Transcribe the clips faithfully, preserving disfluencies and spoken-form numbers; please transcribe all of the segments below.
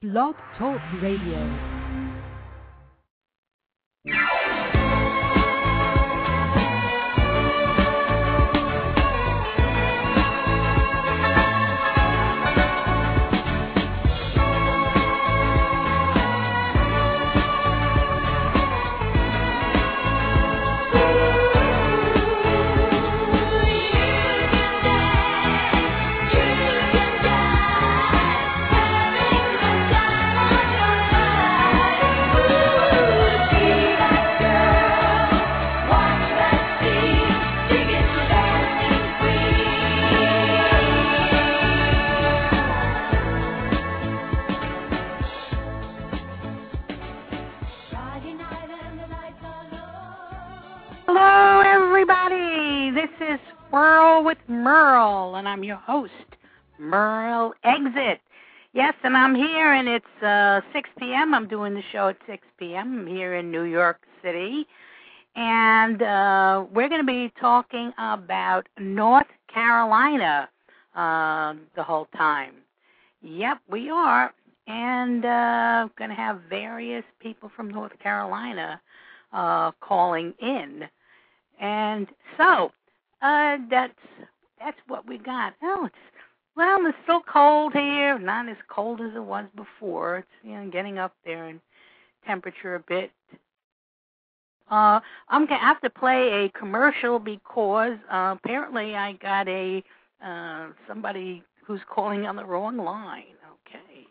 Blog Talk Radio. I'm your host, Merle Exit. Yes, and I'm here, and it's uh, six p.m. I'm doing the show at six p.m. I'm here in New York City, and uh, we're going to be talking about North Carolina uh, the whole time. Yep, we are, and uh, going to have various people from North Carolina uh, calling in. And so, uh, that's... That's what we got. Oh, it's, well, it's still cold here. Not as cold as it was before. It's, you know, getting up there in temperature a bit. Uh, I'm going to have to play a commercial because uh, apparently I got a uh, somebody who's calling on the wrong line. Okay.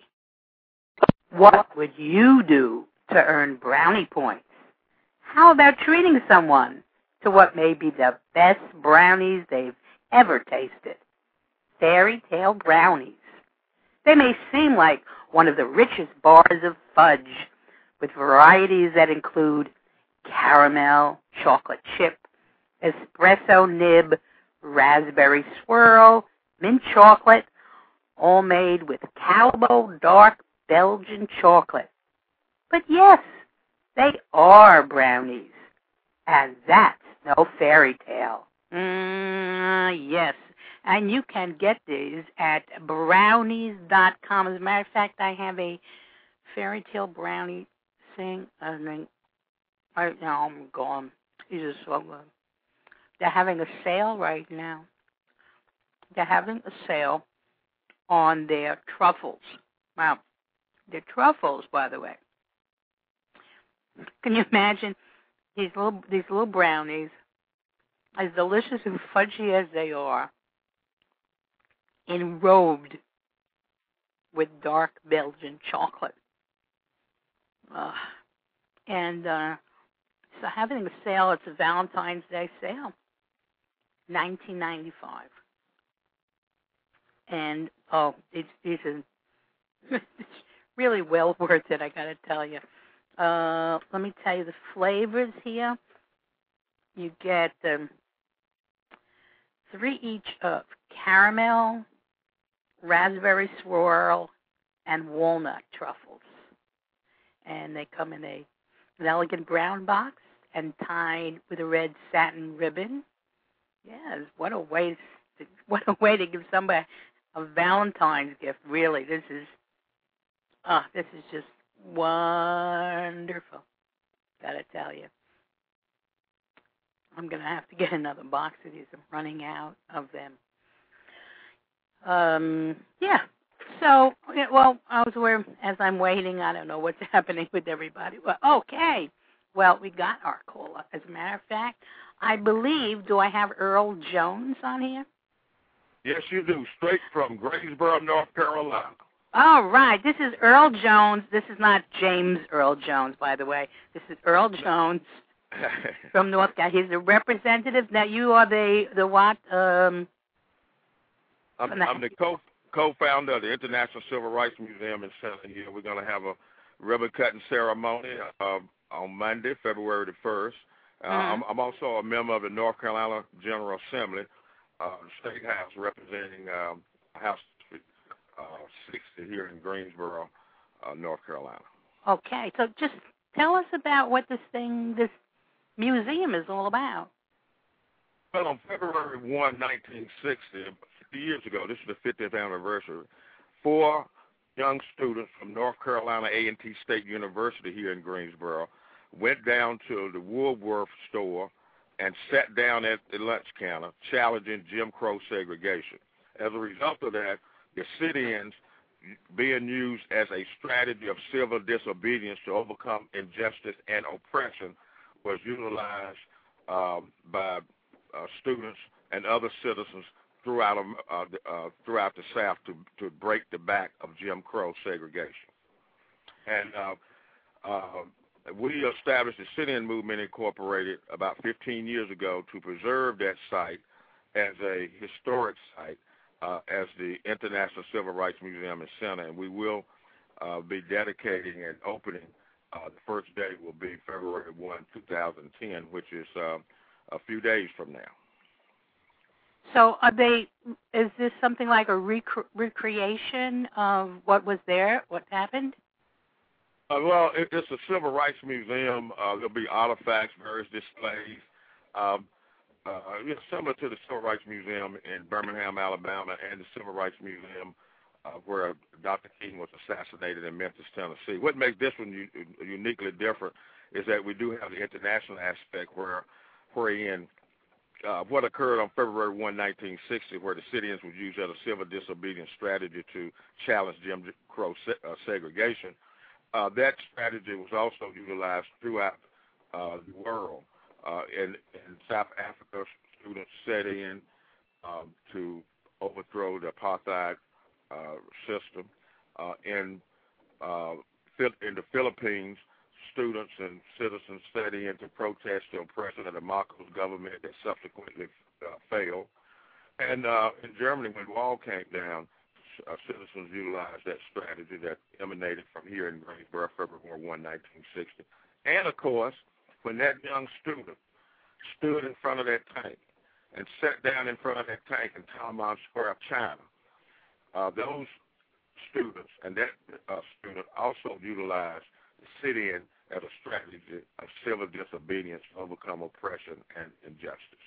What would you do to earn brownie points? How about treating someone to what may be the best brownies they've ever tasted? Fairy Tale brownies. They may seem like one of the richest bars of fudge, with varieties that include caramel, chocolate chip, espresso nib, raspberry swirl, mint chocolate, all made with Calbo dark Belgian chocolate. But yes, they are brownies, and that's no fairy tale. Mm, yes, and you can get these at brownies dot com. As a matter of fact, I have a fairy tale brownie thing. I mean, right now I'm gone. These are so good. They're having a sale right now. They're having a sale on their truffles. Wow, they're truffles, by the way. Can you imagine these little these little brownies? As delicious and fudgy as they are, enrobed with dark Belgian chocolate. Uh, and uh, so having a sale, it's a Valentine's Day sale, nineteen ninety-five. And, oh, it's, it's, a, it's really well worth it, I got to tell you. Uh, let me tell you the flavors here. You get... Um, Three each of caramel, raspberry swirl, and walnut truffles. And they come in a, an elegant brown box and tied with a red satin ribbon. Yes, what a way to, what a way to give somebody a Valentine's gift, really. This is, ah, this is just wonderful, gotta tell you. I'm going to have to get another box of these. I'm running out of them. Um, yeah. So, well, I was aware, as I'm waiting, I don't know what's happening with everybody. Well, okay. Well, we got our caller. As a matter of fact, I believe, do I have Earl Jones on here? Yes, you do. Straight from Greensboro, North Carolina. All right. This is Earl Jones. This is not James Earl Jones, by the way. This is Earl Jones. From North Carolina. He's a representative. Now, you are the, the what? Um, I'm, the, I'm the co, co-founder of the International Civil Rights Museum in Southern here. We're going to have a ribbon-cutting ceremony uh, on Monday, February the first. Uh, mm-hmm. I'm, I'm also a member of the North Carolina General Assembly, uh, State House, representing um, House uh, sixty here in Greensboro, uh, North Carolina. Okay. So just tell us about what this thing, this museum is all about. Well, on February first, nineteen sixty, fifty years ago, this is the fiftieth anniversary, four young students from North Carolina A and T State University here in Greensboro went down to the Woolworth store and sat down at the lunch counter challenging Jim Crow segregation. As a result of that, the sit-ins being used as a strategy of civil disobedience to overcome injustice and oppression was utilized um, by uh, students and other citizens throughout uh, uh, throughout the South to, to break the back of Jim Crow segregation. And uh, uh, we established the Sit-In Movement Incorporated about fifteen years ago to preserve that site as a historic site, uh, as the International Civil Rights Museum and Center, and we will uh, be dedicating and opening. Uh, the first day will be February first, two thousand ten, which is uh, a few days from now. So are they, is this something like a rec- recreation of what was there, what happened? Uh, well, it, it's a civil rights museum. Uh, there'll be artifacts, various displays. Um, uh, you know, similar to the Civil Rights Museum in Birmingham, Alabama, and the Civil Rights Museum uh, where Doctor King was assassinated in Memphis, Tennessee. What makes this one u- uniquely different is that we do have the international aspect where, wherein uh, what occurred on February first, nineteen sixty, where the sit-ins was used as a civil disobedience strategy to challenge Jim Crow se- uh, segregation. Uh, that strategy was also utilized throughout uh, the world. Uh, in, in South Africa, students set in um, to overthrow the apartheid uh, system. Uh, in uh, in the Philippines, students and citizens set in to protest the oppression of the Marcos government that subsequently uh, failed. And uh, in Germany, when the wall came down, Uh, citizens utilized that strategy that emanated from here in Greensboro, February first, nineteen sixty. And, of course, when that young student stood in front of that tank and sat down in front of that tank in Tiananmen Square, China, uh, those students and that uh, student also utilized the sit-in as a strategy of civil disobedience to overcome oppression and injustice.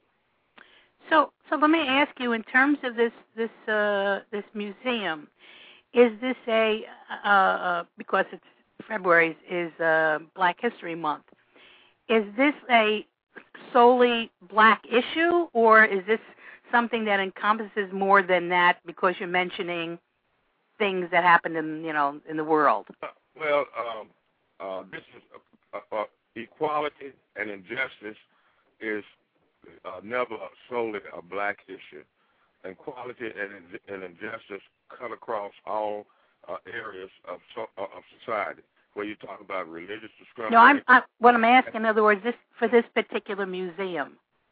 So, so let me ask you, in terms of this this uh, this museum, is this a uh, uh, because it's February is uh, Black History Month? Is this a solely Black issue, or is this something that encompasses more than that? Because you're mentioning things that happened in you know in the world. Uh, well, um, uh, this is uh, uh, equality and injustice is. Uh, never solely a Black issue. Equality and, and injustice cut across all uh, areas of so, uh, of society. Where you talk about religious discrimination. No, I'm, I'm what I'm asking. In other words, this for this particular museum.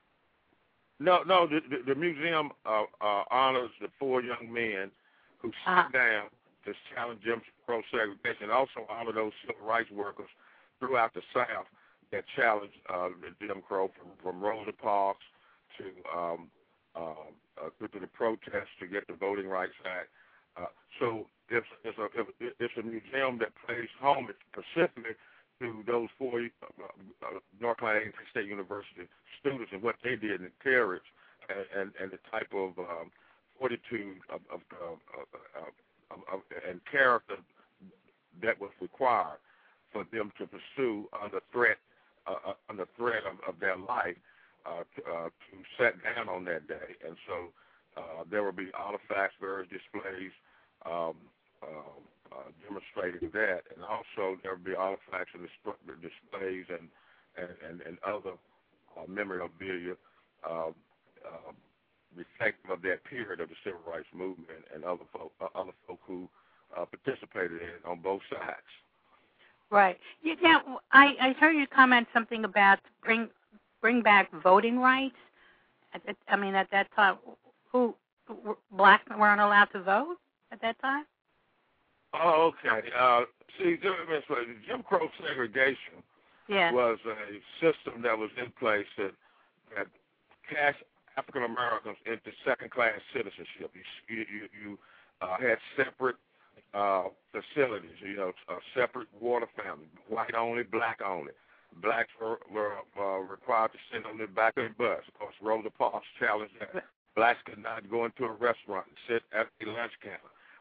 No, no. The, the, the museum uh, uh, honors the four young men who uh-huh. sat down to challenge Jim Crow segregation. Also honor those civil rights workers throughout the South that challenged uh, the Jim Crow from, from Rosa Parks to um, uh, uh, to the protests to get the Voting Rights Act. Uh, so it's, it's, a, it's a museum that pays homage specifically to those four uh, uh, North Carolina State University students and what they did in courage and, and, and the type of um, fortitude of, of, of, of, of, of, and character that was required for them to pursue under threat Uh, under threat of, of their life uh, to, uh, to sit down on that day. And so uh, there will be artifacts, various displays um, uh, uh, demonstrating that. And also there will be artifacts and displays and, and, and, and other uh, memorabilia uh, uh, reflective of that period of the civil rights movement and other folk, uh, other folk who uh, participated in it on both sides. Right. Yeah, now, I, I heard you comment something about bring bring back voting rights. At, I mean, at that time, who, who blacks weren't allowed to vote at that time? Oh, okay. Uh, see, Jim Crow segregation yeah. was a system that was in place that, that cast African Americans into second-class citizenship. You you, you uh, had separate Uh, facilities, you know, a separate water family, white only, black only. Blacks were, were uh, required to sit on the back of the bus. Of course, Rosa Parks challenged that. Blacks could not go into a restaurant and sit at the lunch counter.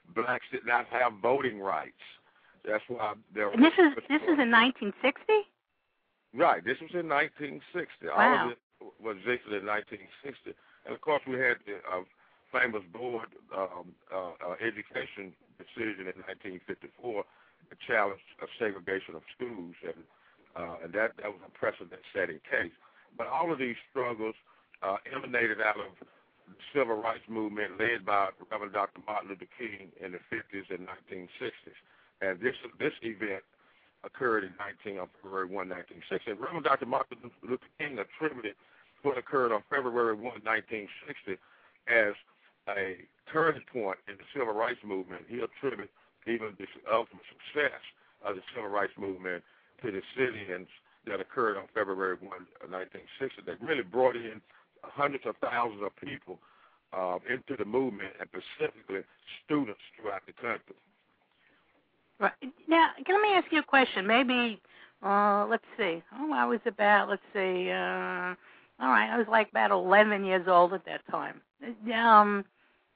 blacks did not have voting rights. That's why there was. And this is this is in nineteen sixty. Right. This was in nineteen sixty. Wow. All of it was existed in nineteen sixty, and of course we had the uh, famous board um, uh, uh, education decision in nineteen fifty-four, that challenged a segregation of schools, and uh, and that that was a precedent-setting case. But all of these struggles uh, emanated out of the civil rights movement led by Reverend Doctor Martin Luther King in the fifties and nineteen sixties. And this this event occurred in nineteen on February first, nineteen sixty. And Reverend Doctor Martin Luther King attributed what occurred on February first, nineteen sixty, as a turning point in the civil rights movement. He attributed even the ultimate success of the civil rights movement to the sit-ins that occurred on February first, nineteen sixty, that really brought in hundreds of thousands of people uh, into the movement, and specifically students throughout the country. Right. Now, let me ask you a question. Maybe, uh, let's see. Oh, I was about, let's see, uh, all right, I was like about eleven years old at that time. Um,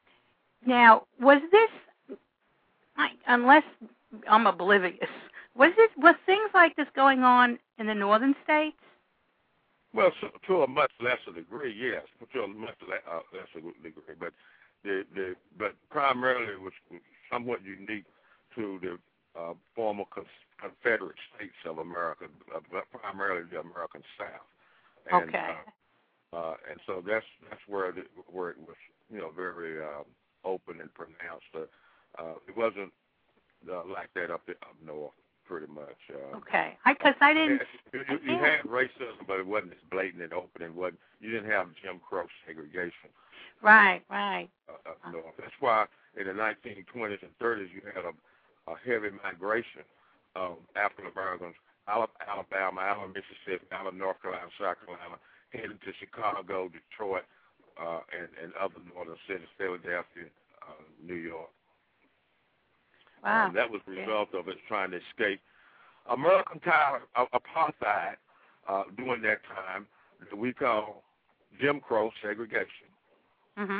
now, was this, I, unless I'm oblivious, was this was things like this going on in the northern states? Well, so, to a much lesser degree, yes, to a much le- uh, lesser degree, but the the but primarily it was somewhat unique to the uh, former Confederate states of America, uh, but primarily the American South. And, okay. Uh, uh, and so that's that's where the, where it was, you know, very uh, open and pronounced. Uh, uh, it wasn't uh, like that up, the, up north, pretty much. Uh, okay, because I, I didn't. You, you, you had racism, but it wasn't as blatant and open, and wasn't. You didn't have Jim Crow segregation. Right, right. Uh, up north. That's why in the nineteen twenties and thirties you had a, a heavy migration of African Americans out of Alabama, out of Mississippi, out of North Carolina, South Carolina, heading to Chicago, Detroit, uh, and, and other northern cities, Philadelphia, uh, New York. Wow. Um, that was the result yeah. of us trying to escape American style of apartheid uh, during that time that we call Jim Crow segregation. Mm-hmm.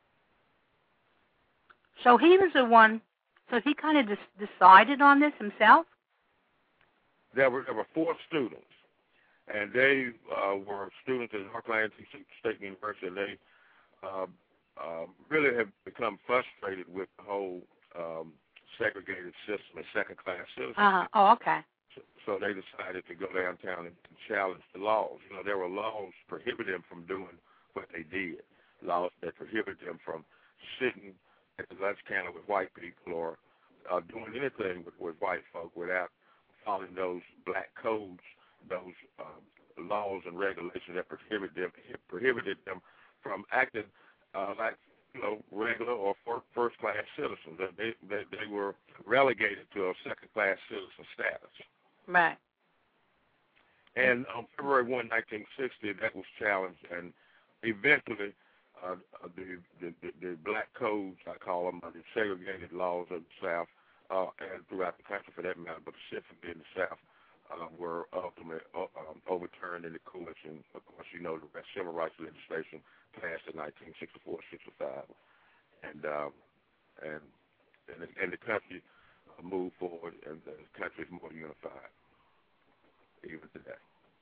So he was the one, so he kind of des- decided on this himself? There were there were four students, and they uh, were students at North Carolina State University, and they uh, uh, really have become frustrated with the whole um, segregated system and second-class citizenship. Uh-huh. Oh, okay. So, so they decided to go downtown and, and challenge the laws. You know, there were laws prohibiting them from doing what they did, laws that prohibit them from sitting at the lunch counter with white people or uh, doing anything with, with white folk without following those black codes, those uh, laws and regulations that prohibit them, prohibited them from acting uh, like, you know, regular or first-class citizens. They, they they were relegated to a second-class citizen status. Right. And on February first, nineteen sixty, that was challenged, and eventually uh, the, the, the the black codes, I call them, the segregated laws of the South, uh, and throughout the country for that matter, but specifically in the South, uh, were ultimately uh, um, overturned in the courts. And, of course, you know, the civil rights legislation passed in nineteen sixty-four sixty-five, and um, and and the, and the country moved forward, and the country is more unified even today.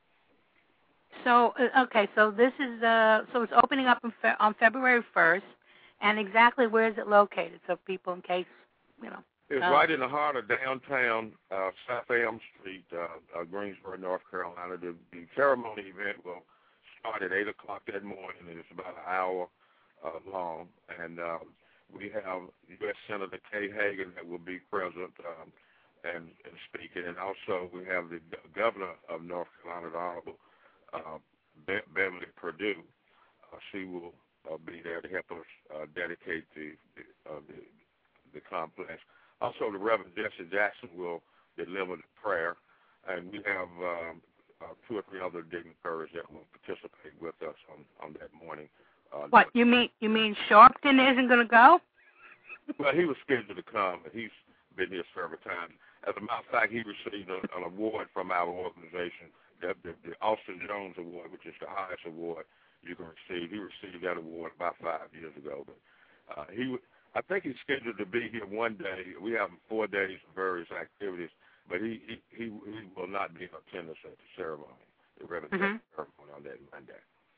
So uh, okay, so this is uh, so it's opening up on, fe- on February first, and exactly where is it located? So people, in case you know, it's uh, right in the heart of downtown uh, South Elm Street, uh, uh, Greensboro, North Carolina. The, the ceremony event will start at eight o'clock that morning, and it's about an hour uh, long. And um, we have U S Senator Kay Hagan that will be present um, and, and speaking, and also we have the governor of North Carolina, the Honorable uh, Be- Beverly Perdue. Uh, she will uh, be there to help us uh, dedicate the the, uh, the the complex. Also, the Reverend Jesse Jackson will deliver the prayer, and we have um, uh, two or three other dignitaries that will participate with us on, on that morning. Uh, what you mean? You mean Sharpton isn't going to go? Well, he was scheduled to come, and he's been here several times. As a matter of fact, he received a, an award from our organization, the, the, the Austin Jones Award, which is the highest award you can receive. He received that award about five years ago. But uh, he I think he's scheduled to be here one day. We have four days of various activities, but he he, he, he will not be in attendance at the ceremony, the Reverend mm-hmm. ceremony on that Monday.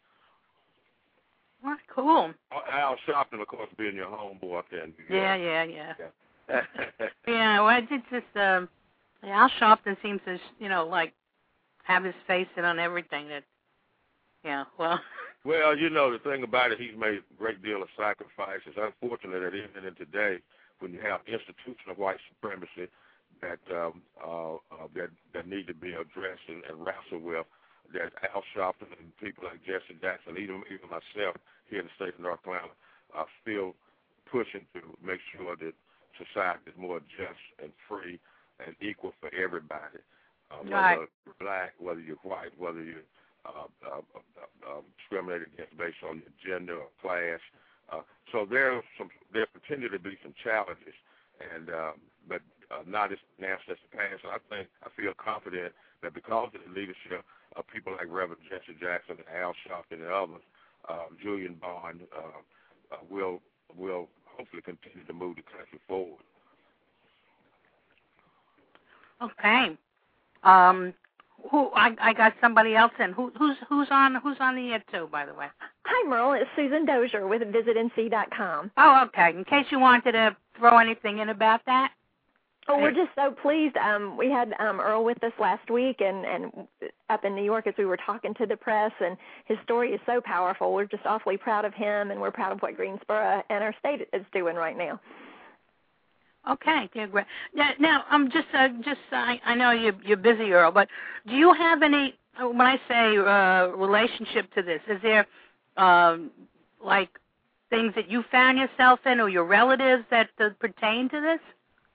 Well, cool. Al Sharpton, of course, being your homeboy up there in New York. Yeah, yeah, yeah. yeah, well, it's just, um, Al Sharpton seems to, you know, like, have his face in on everything that, yeah, well. Well, you know, the thing about it, he's made a great deal of sacrifices. Unfortunately, that even in today, when you have institutional white supremacy that um, uh, uh, that, that need to be addressed and, and wrestled with, that Al Sharpton and people like Jesse Jackson, even even myself here in the state of North Carolina, are still pushing to make sure that society is more just and free and equal for everybody. Uh, whether right. you're black, whether you're white, whether you're uh, uh, uh, uh, discriminated against based on your gender or class. Uh, so there some there continue to be some challenges, and uh, but uh, not as nasty as the past. So I think I feel confident that because of the leadership of people like Reverend Jesse Jackson and Al Sharpton and others, uh, Julian Bond uh, uh, will will hopefully continue to move the country forward. Okay. Um, who I, I got somebody else in. Who, who's who's on who's on the air too, by the way? Hi, Merle. It's Susan Dozier with visit n c dot com. Oh, okay. In case you wanted to throw anything in about that. Oh, we're just so pleased. Um, we had um, Earl with us last week and, and up in New York as we were talking to the press, and his story is so powerful. We're just awfully proud of him, and we're proud of what Greensboro and our state is doing right now. Okay, dear great. Now, now I'm just, uh, just uh, I, I know you're, you're busy, Earl, but do you have any, when I say uh, relationship to this, is there, um, like, things that you found yourself in or your relatives that uh, pertain to this?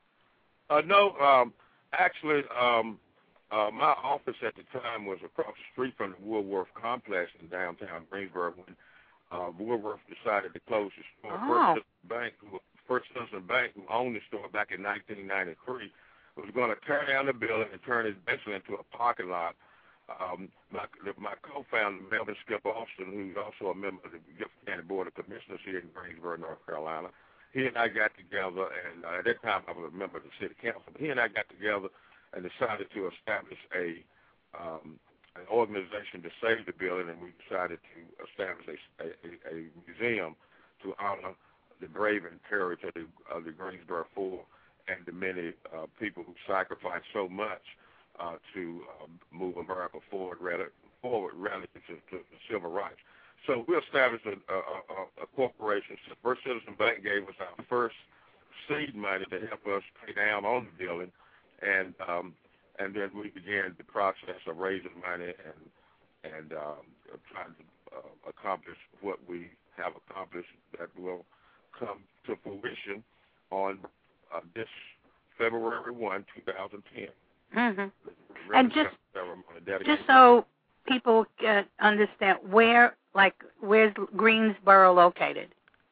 Uh, no, um, actually, um, uh, my office at the time was across the street from the Woolworth complex in downtown Greensboro when uh, Woolworth decided to close the store. Oh. First Citizen Bank, who, First Citizen Bank, who owned the store back in nineteen ninety-three, was going to tear down the building and turn it basically into a parking lot. Um, my, my co-founder, Melvin Skip Austin, who's also a member of the Gifford County Board of Commissioners here in Greensboro, North Carolina, he and I got together, and uh, at that time I was a member of the city council, but he and I got together and decided to establish a um, an organization to save the building, and we decided to establish a, a, a museum to honor the brave and courage of the, of the Greensboro Four and the many uh, people who sacrificed so much uh, to uh, move America forward, rather, forward relative to, to civil rights. So we established a, a, a, a corporation. So First Citizen Bank gave us our first seed money to help us pay down on the building, and um, and then we began the process of raising money and and um, trying to uh, accomplish what we have accomplished that will come to fruition on uh, this February first, two thousand ten. Mm-hmm. And just just so people uh, understand, where, like, where's Greensboro located?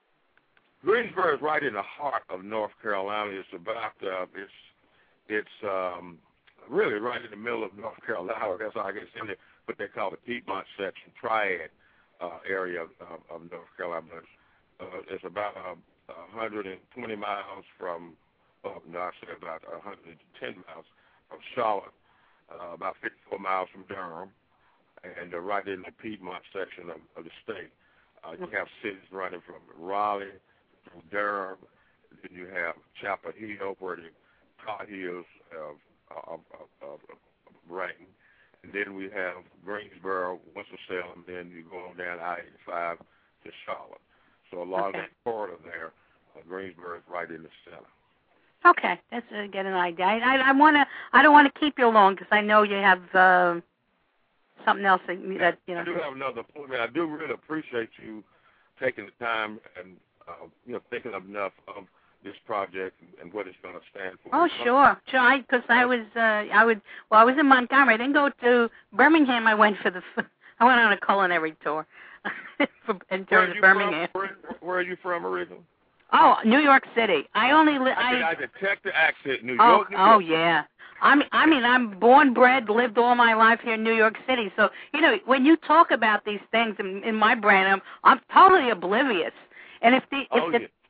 Greensboro is right in the heart of North Carolina. It's about uh, it's it's um, really right in the middle of North Carolina. That's how I guess in the, what they call the Piedmont section, Triad uh, area of, of North Carolina. But, uh, it's about uh, one hundred twenty miles from, oh, no, I said about one hundred ten miles from Charlotte, uh, about fifty-four miles from Durham, and uh, right in the Piedmont section of, of the state. Uh, you have cities running from Raleigh through Durham. Then you have Chapel Hill, where the Tar Heels of, of, of, of, of reign. And then we have Greensboro, Winston-Salem, then you go on down I eighty-five to Charlotte. So a lot okay. of that corridor there, uh, Greensboro is right in the center. Okay, that's uh, get an idea. I, I, I want to. I don't want to keep you long because I know you have uh, something else that, that you know. I do have another point. I do really appreciate you taking the time and uh, you know thinking enough of this project and what it's going to stand for. Oh, sure, sure. Because I, I was, uh, I would. Well, I was in Montgomery. I didn't go to Birmingham. I went for the. I went on a culinary tour for, in terms of Birmingham. Where, where are you from originally? Oh, New York City. I only live. I, I, I detect the accent. New oh, York. New York. Oh, yeah. I mean, I mean, I'm born, bred, lived all my life here in New York City. So, you know, when you talk about these things in, in my brain, I'm, I'm totally oblivious. And if the, if oh, the yeah.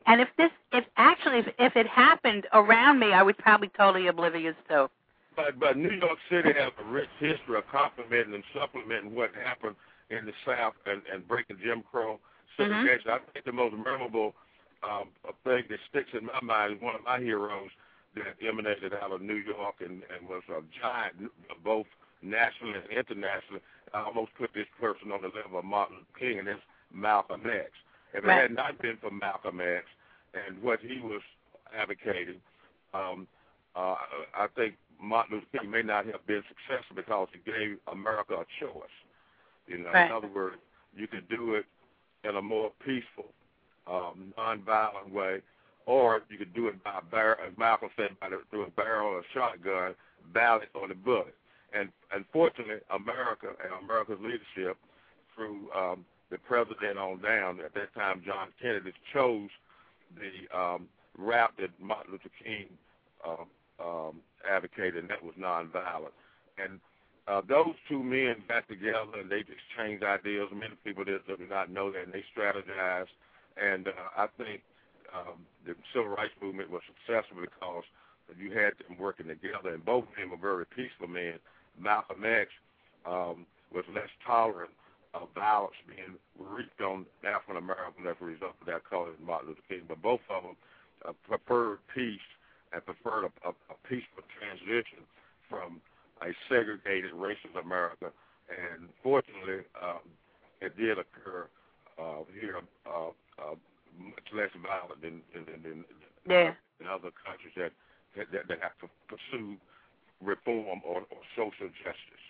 And if this, if actually, if, if it happened around me, I would probably totally oblivious too. But but New York City has a rich history of complementing and supplementing what happened in the South and, and breaking Jim Crow segregation. Mm-hmm. I think the most memorable um, thing that sticks in my mind is one of my heroes that emanated out of New York and, and was a giant, both nationally and internationally. I almost put this person on the level of Martin Luther King, and that's Malcolm X. If right. it had not been for Malcolm X and what he was advocating, um, uh, I think Martin Luther King may not have been successful because he gave America a choice. You know, right. in other words, you could do it in a more peaceful, um, nonviolent way, or you could do it by a barrel, as Malcolm said, by the, through a barrel or a shotgun, ballot or the bullet. And unfortunately, America and America's leadership, through um, the president on down, at that time John Kennedy, chose the um, route that Martin Luther King uh, um, advocated, and that was nonviolent. And uh, those two men got together and they exchanged ideas. Many people did, did not know that, and they strategized. And uh, I think um, the civil rights movement was successful because you had them working together, and both of them were very peaceful men. Malcolm X um, was less tolerant of violence being wreaked on African Americans as a result of that color than Martin Luther King, but both of them uh, preferred peace and preferred a, a, a peaceful transition from a segregated racist America. And fortunately, um, it did occur uh, here, uh, uh, much less violent than in, in, in, yeah. in other countries that, that, that have to pursue reform or, or social justice.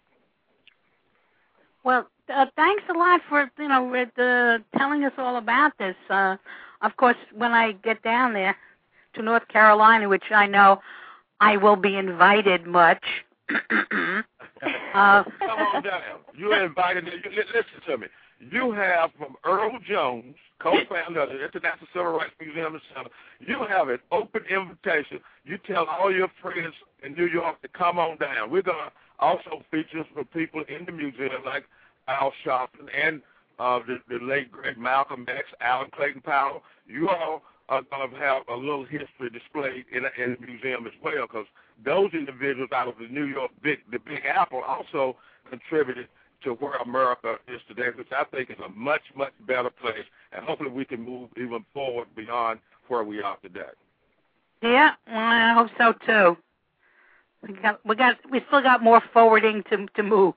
Well, uh, thanks a lot for, you know, with, uh, telling us all about this. Uh, of course, when I get down there to North Carolina, which I know I will be invited much. uh, Come on down. You're invited. You, listen to me. You have from Earl Jones, co-founder of the International Civil Rights Museum and Center, you have an open invitation. You tell all your friends in New York to come on down. We're going to also feature some people in the museum like Al Sharpton and uh, the, the late great Malcolm X, Alan Clayton Powell. You all are going to have a little history displayed in, in the museum as well, because those individuals out of the New York Big, the Big Apple also contributed to where America is today, which I think is a much, much better place, and hopefully we can move even forward beyond where we are today. Yeah, well, I hope so too. We got, we got, we still got more forwarding to to move.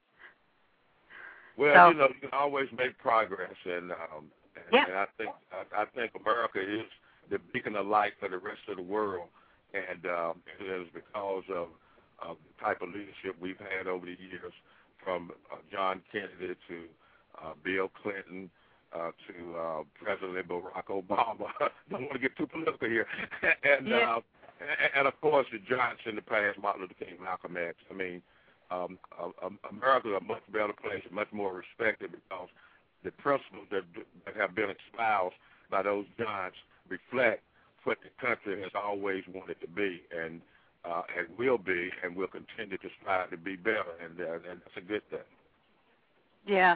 Well, so. you know, you can always make progress, and um, and, yeah. and I think I, I think America is the beacon of light for the rest of the world, and um, it is because of, of the type of leadership we've had over the years, from uh, John Kennedy to uh, Bill Clinton uh, to uh, President Barack Obama. Don't want to get too political here. and, yeah. uh, and and of course the giants in the past, Martin Luther King, Malcolm X. I mean, um, uh, America is a much better place, much more respected, because the principles that, that have been espoused by those giants reflect what the country has always wanted to be, and uh, and will be, and will continue to strive to be better, and, uh, and that's a good thing. Yeah,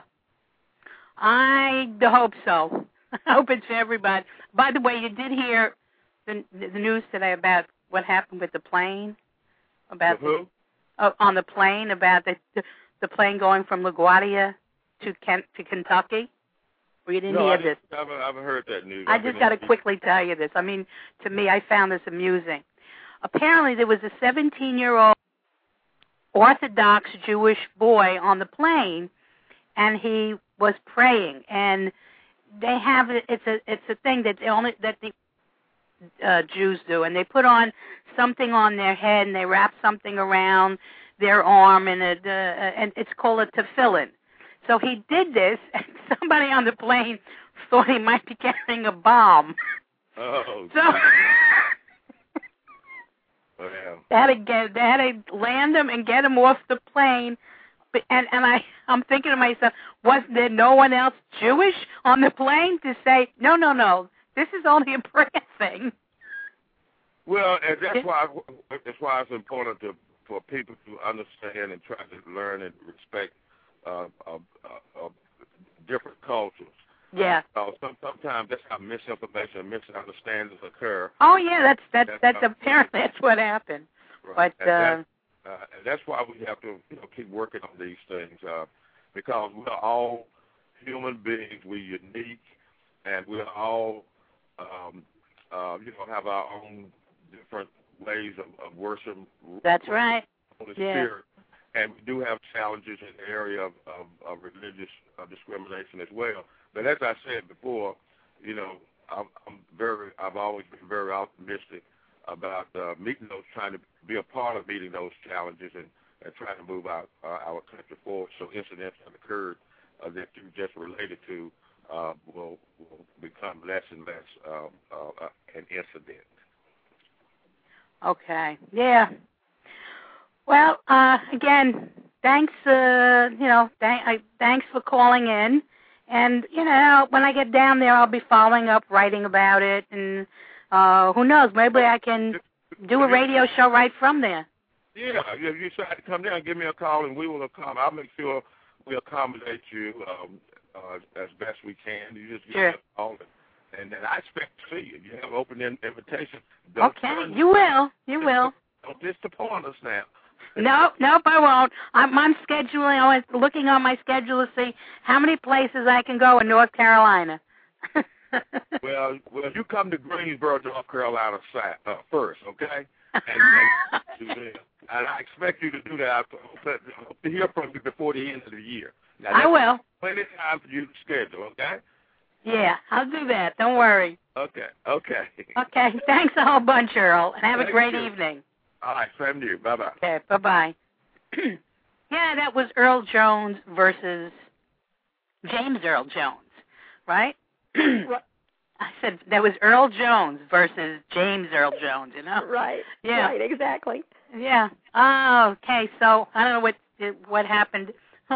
I hope so. I hope it's for everybody. By the way, you did hear the, the news today about what happened with the plane? About the who? The, uh, on the plane, about the, the the plane going from LaGuardia to Kent to Kentucky? Or you didn't no, hear I this? I haven't, I haven't heard that news. I just got to quickly tell you this. I mean, to me, I found this amusing. Apparently, there was a seventeen-year-old Orthodox Jewish boy on the plane, and he was praying. And they have it's a it's a thing that they only that the uh, Jews do, and they put on something on their head, and they wrap something around their arm, and it, uh, and it's called a tefillin. So he did this, and somebody on the plane thought he might be carrying a bomb. Oh. So. Oh, yeah. They had to get, they had to land him and get him off the plane, but, and and I I'm thinking to myself, was there no one else Jewish on the plane to say no no no, this is only a prayer thing? Well, and that's why that's why it's important to for people to understand and try to learn and respect uh, uh, uh, uh, different cultures. Yeah. So some, sometimes that's how misinformation and misunderstandings occur. Oh yeah, that's that's that's, that's apparently that's what happened. Right. But and uh, that, uh, and that's why we have to, you know, keep working on these things uh, because we're all human beings. We're unique, and we're all, um, uh, you know, have our own different ways of, of worship. That's right. Holy yeah. Spirit. And we do have challenges in the area of, of, of religious uh, discrimination as well. But as I said before, you know, I'm, I'm very, I've always been very optimistic about uh, meeting those, trying to be a part of meeting those challenges and, and trying to move our, uh, our country forward. So incidents that occurred uh, that you just related to uh, will, will become less and less uh, uh, an incident. Okay. Yeah. Well, uh, again, thanks. Uh, you know, th- I, thanks for calling in. And you know, when I get down there, I'll be following up, writing about it, and uh, who knows? Maybe I can do a radio show right from there. Yeah, if you decide to come down, give me a call, and we will come. I'll make sure we accommodate you um, uh, as best we can. You just give sure. me a call, and then I expect to see you. You have an open invitation. Don't okay, you will. You will. Don't disappoint us now. No, nope, I won't. I'm, I'm scheduling. I was looking on my schedule to see how many places I can go in North Carolina. well, well, you come to Greensboro, North Carolina uh, first, okay? And, and, and I expect you to do that. I hope to hear from you before the end of the year. Now, I will. Plenty of time for you to schedule, okay? Yeah, I'll do that. Don't worry. Okay, okay. Okay, thanks a whole bunch, Earl, and have Thank a great you. evening. All right, same to you. Bye-bye. Okay, bye-bye. Yeah, that was Earl Jones versus James Earl Jones, right? Right. I said that was Earl Jones versus James Earl Jones, you know? Right. Yeah. Right, exactly. Yeah. Oh, okay, so I don't know what what happened.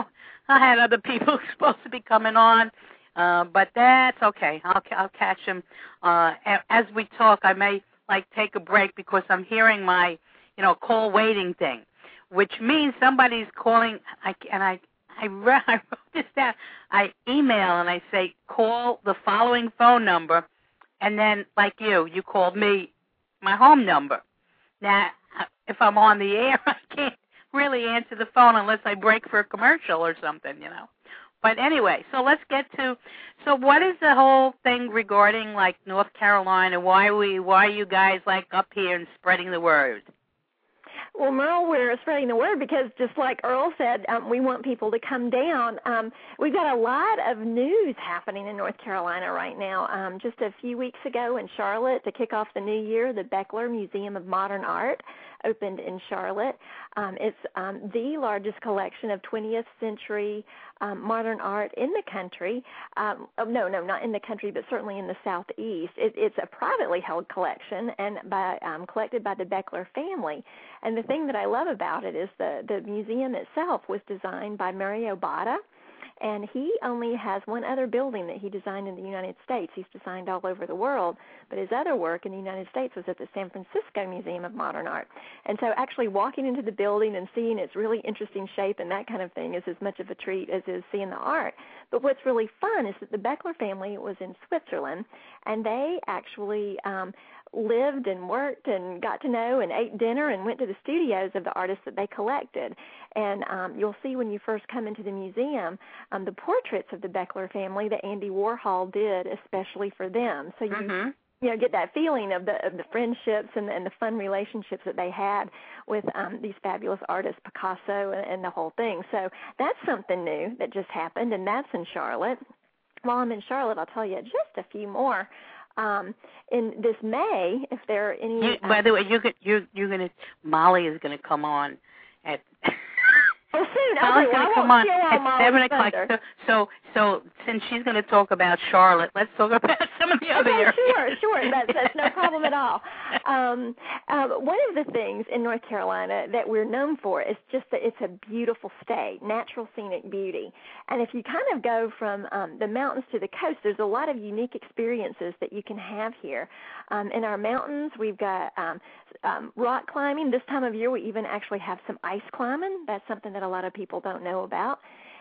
I had other people supposed to be coming on, uh, but that's okay. I'll I'll catch them. Uh, as we talk, I may like take a break because I'm hearing my, you know, call waiting thing, which means somebody's calling. I and I I wrote, I wrote this down. I email and I say call the following phone number, and then like you, you called me my home number. Now, if I'm on the air, I can't really answer the phone unless I break for a commercial or something, you know. But anyway, so let's get to, so what is the whole thing regarding, like, North Carolina? Why we, why are you guys, like, up here and spreading the word? Well, Merle, we're spreading the word because just like Earl said, um, we want people to come down. Um, we've got a lot of news happening in North Carolina right now. Um, just a few weeks ago in Charlotte, to kick off the new year, the Beckler Museum of Modern Art opened in Charlotte. Um, it's um, the largest collection of twentieth century um, modern art in the country. Um, oh, no, no, not in the country, but certainly in the Southeast. It, it's a privately held collection and by um, collected by the Beckler family. And the thing that I love about it is the, the museum itself was designed by Mario Botta. And he only has one other building that he designed in the United States. He's designed all over the world, but his other work in the United States was at the San Francisco Museum of Modern Art. And so actually walking into the building and seeing its really interesting shape and that kind of thing is as much of a treat as is seeing the art. But what's really fun is that the Beckler family was in Switzerland, and they actually um, lived and worked and got to know and ate dinner and went to the studios of the artists that they collected. And um, you'll see when you first come into the museum um, the portraits of the Beckler family that Andy Warhol did especially for them. So you, mm-hmm. you know, get that feeling of the of the friendships and the, and the fun relationships that they had with um, these fabulous artists, Picasso and, and the whole thing. So that's something new that just happened, and that's in Charlotte. While I'm in Charlotte, I'll tell you just a few more. Um, in this May, if there are any. You, by um, the way, you're you're you're gonna Molly is gonna come on at. Oh, soon. Molly's okay, gonna well, come on at at seven o'clock. So, so, so since she's gonna talk about Charlotte, let's talk about some of the other okay, areas. Sure, sure. That's, that's no problem at all. Um, um, one of the things in North Carolina that we're known for is just that it's a beautiful state, natural scenic beauty. And if you kind of go from um, the mountains to the coast, there's a lot of unique experiences that you can have here. Um, in our mountains, we've got um, um, rock climbing. This time of year, we even actually have some ice climbing. That's something that a lot of people don't know about.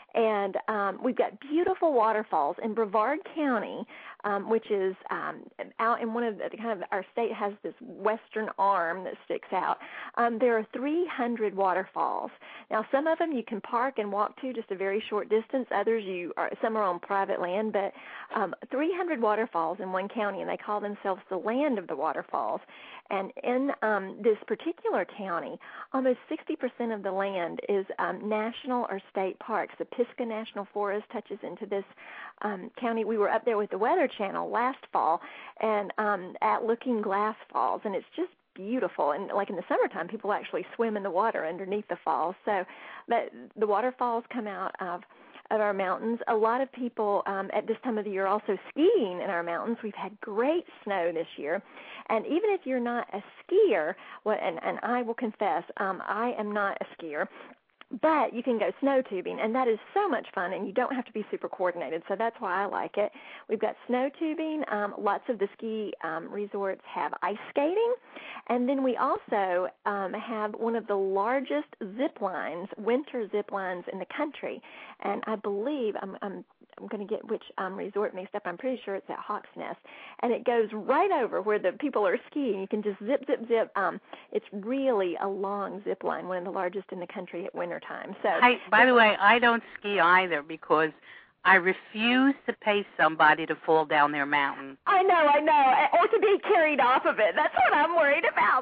And um, we've got beautiful waterfalls in Brevard County, um, which is um, out in one of the kind of our state has this western arm that sticks out. Um, there are three hundred waterfalls. Now, some of them you can park and walk to just a very short distance. Others you are some are on private land, but um, three hundred waterfalls in one county, and they call themselves the Land of the Waterfalls. And in um, this particular county, almost sixty percent of the land is um, national or state parks. The Pisgah National Forest touches into this um, county. We were up there with the Weather Channel last fall and um, at Looking Glass Falls, and it's just beautiful. And like in the summertime, people actually swim in the water underneath the falls. So but the waterfalls come out of of our mountains. A lot of people um, at this time of the year are also skiing in our mountains. We've had great snow this year. And even if you're not a skier, well, and, and I will confess, um, I am not a skier, but you can go snow tubing, and that is so much fun, and you don't have to be super coordinated, so that's why I like it. We've got snow tubing. Um, lots of the ski um, resorts have ice skating, and then we also um, have one of the largest zip lines, winter zip lines in the country, and I believe, I'm, I'm, I'm going to get which um, resort mixed up, I'm pretty sure it's at Hawks Nest, and it goes right over where the people are skiing. You can just zip, zip, zip. Um, it's really a long zip line, one of the largest in the country at winter time. So, I, by the way, I don't ski either because I refuse to pay somebody to fall down their mountain. I know, I know, or to be carried off of it. That's what I'm worried about.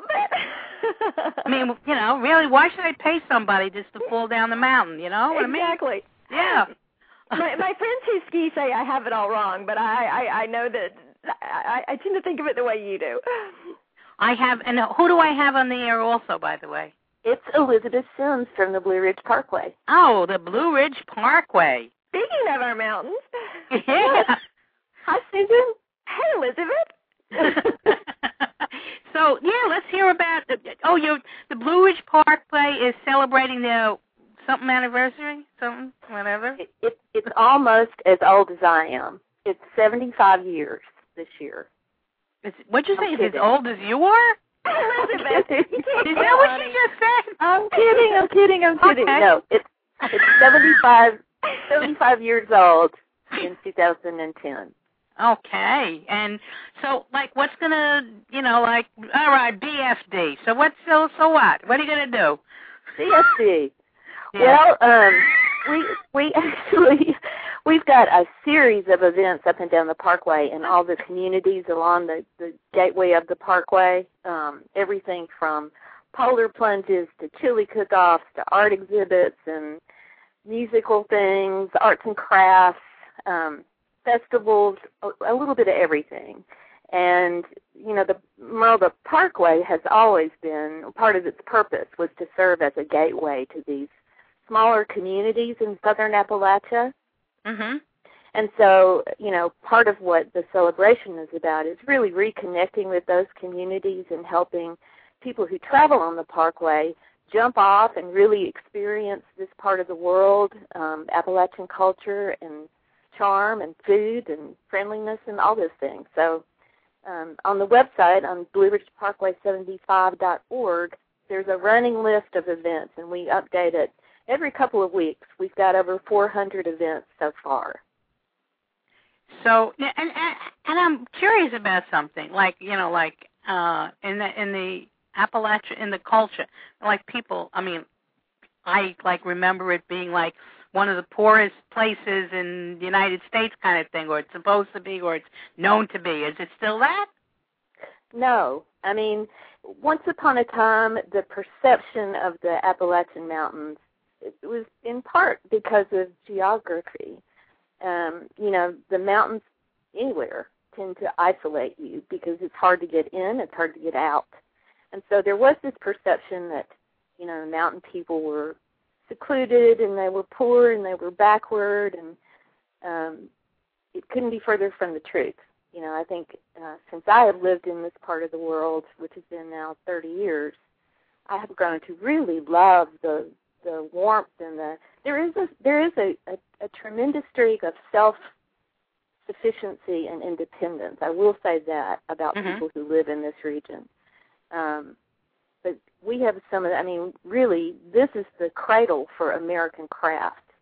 But I mean, you know, really, why should I pay somebody just to fall down the mountain? You know what exactly. I mean? Exactly. Yeah. my, my friends who ski say I have it all wrong, but I, I, I know that I, I tend to think of it the way you do. I have, and who do I have on the air also, by the way? It's Elizabeth Sims from the Blue Ridge Parkway. Oh, the Blue Ridge Parkway. Speaking of our mountains. Yeah. Hi, Susan. Hey, Elizabeth. So, yeah, let's hear about, the, oh, you the Blue Ridge Parkway is celebrating their something anniversary, something, whatever. It, it, it's almost as old as I am. It's seventy-five years this year. It's, what'd you say, I'm it's as old as you are? Elizabeth. Is that what you just said? I'm kidding, I'm kidding, I'm kidding. Okay. No, it's it's seventy-five, seventy-five years old in two thousand ten. Okay, and so, like, what's going to, you know, like, all right, B F D. So what's, so, so what? What are you going to do? B F D. Yeah. Well, um, we we actually, we've got a series of events up and down the parkway and all the communities along the, the gateway of the parkway, um, everything from polar plunges to chili cook-offs to art exhibits and musical things, arts and crafts, um, festivals, a, a little bit of everything. And, you know, the Merle, the Parkway has always been, part of its purpose was to serve as a gateway to these smaller communities in southern Appalachia. Mm-hmm. And so, you know, part of what the celebration is about is really reconnecting with those communities and helping people who travel on the Parkway jump off and really experience this part of the world, um, Appalachian culture and charm and food and friendliness and all those things. So um, on the website, on blue ridge parkway seventy-five dot org, there's a running list of events, and we update it every couple of weeks. We've got over four hundred events so far. So, and, and and I'm curious about something, like, you know, like uh, in the in the Appalachia, in the culture, like people, I mean, I like remember it being like one of the poorest places in the United States kind of thing, or it's supposed to be, or it's known to be. Is it still that? No. I mean, once upon a time, the perception of the Appalachian Mountains, it was in part because of geography. Um, you know, the mountains anywhere tend to isolate you because it's hard to get in, it's hard to get out. And so there was this perception that, you know, mountain people were secluded and they were poor and they were backward, and um, it couldn't be further from the truth. You know, I think uh, since I have lived in this part of the world, which has been now thirty years, I have grown to really love the the warmth and the there is a there is a, a, a tremendous streak of self-sufficiency and independence. I will say that about mm-hmm. people who live in this region. Um, but we have some of the, I mean, really, this is the cradle for American craft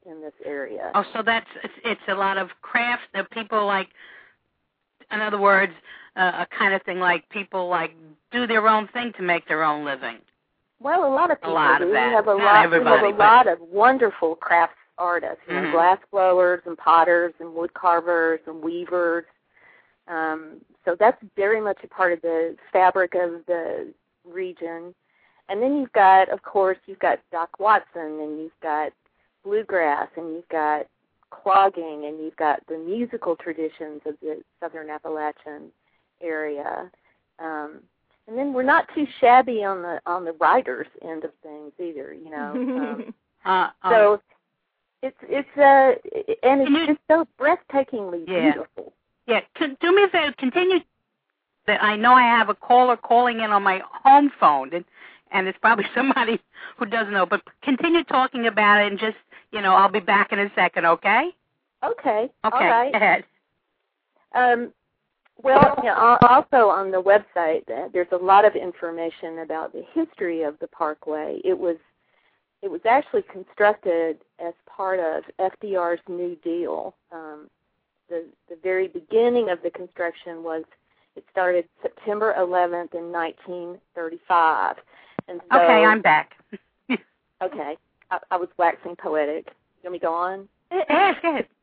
in this area. Oh, so that's it's, it's a lot of crafts that people like. In other words, uh, a kind of thing like people like do their own thing to make their own living. Well, a lot of people a lot do. Of that. We have a Not lot. everybody, we have a but... lot of wonderful crafts artists. You mm-hmm. know, glass blowers and potters and wood carvers and weavers. Um, so that's very much a part of the fabric of the region. And then you've got, of course, you've got Doc Watson, and you've got bluegrass, and you've got clogging, and you've got the musical traditions of the Southern Appalachian area. Um, and then we're not too shabby on the on the writers' end of things either, you know. Um, uh, um, so it's it's uh and it's you, just so breathtakingly yeah. beautiful. Yeah, Can, do me a favor, continue. That I know I have a caller calling in on my home phone, and and it's probably somebody who doesn't know. But continue talking about it, and just you know, I'll be back in a second. Okay. Okay. Okay. All right. Go ahead. Um. Well, you know, also on the website, uh, there's a lot of information about the history of the Parkway. It was it was actually constructed as part of F D R's New Deal. Um, the the very beginning of the construction was it started September eleventh in nineteen thirty-five. And so, okay, I'm back. okay, I, I was waxing poetic. You want me to go on? Yes, go ahead.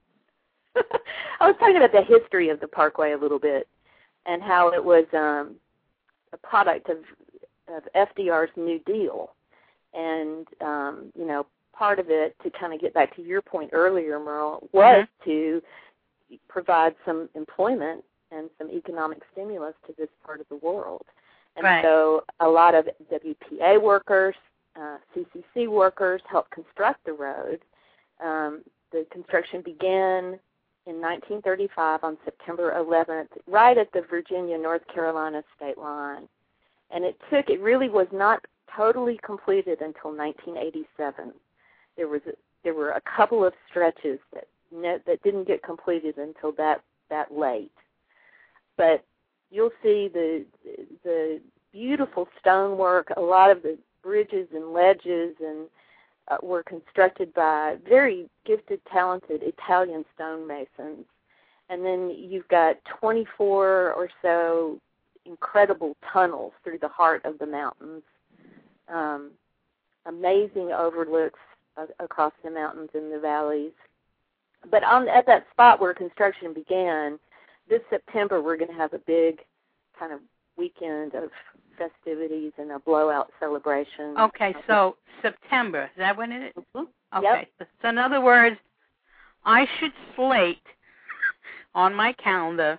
I was talking about the history of the Parkway a little bit and how it was um, a product of, of F D R's New Deal. And, um, you know, part of it, to kind of get back to your point earlier, Merle, was mm-hmm. to provide some employment and some economic stimulus to this part of the world. And right. so a lot of W P A workers, uh, C C C workers helped construct the road. Um, the construction began in nineteen thirty-five on September eleventh, right at the Virginia-North Carolina state line. And it took, it really was not totally completed until nineteen eighty-seven. There was a, there were a couple of stretches that that didn't get completed until that, that late. But you'll see the the beautiful stonework, a lot of the bridges and ledges and Uh, were constructed by very gifted, talented Italian stonemasons. And then you've got twenty-four or so incredible tunnels through the heart of the mountains, um, amazing overlooks uh, across the mountains and the valleys. But on, at that spot where construction began, this September we're going to have a big kind of weekend of festivities and a blowout celebration. Okay, so September, is that when it is? Mm-hmm. Okay, yep. So in other words, I should slate on my calendar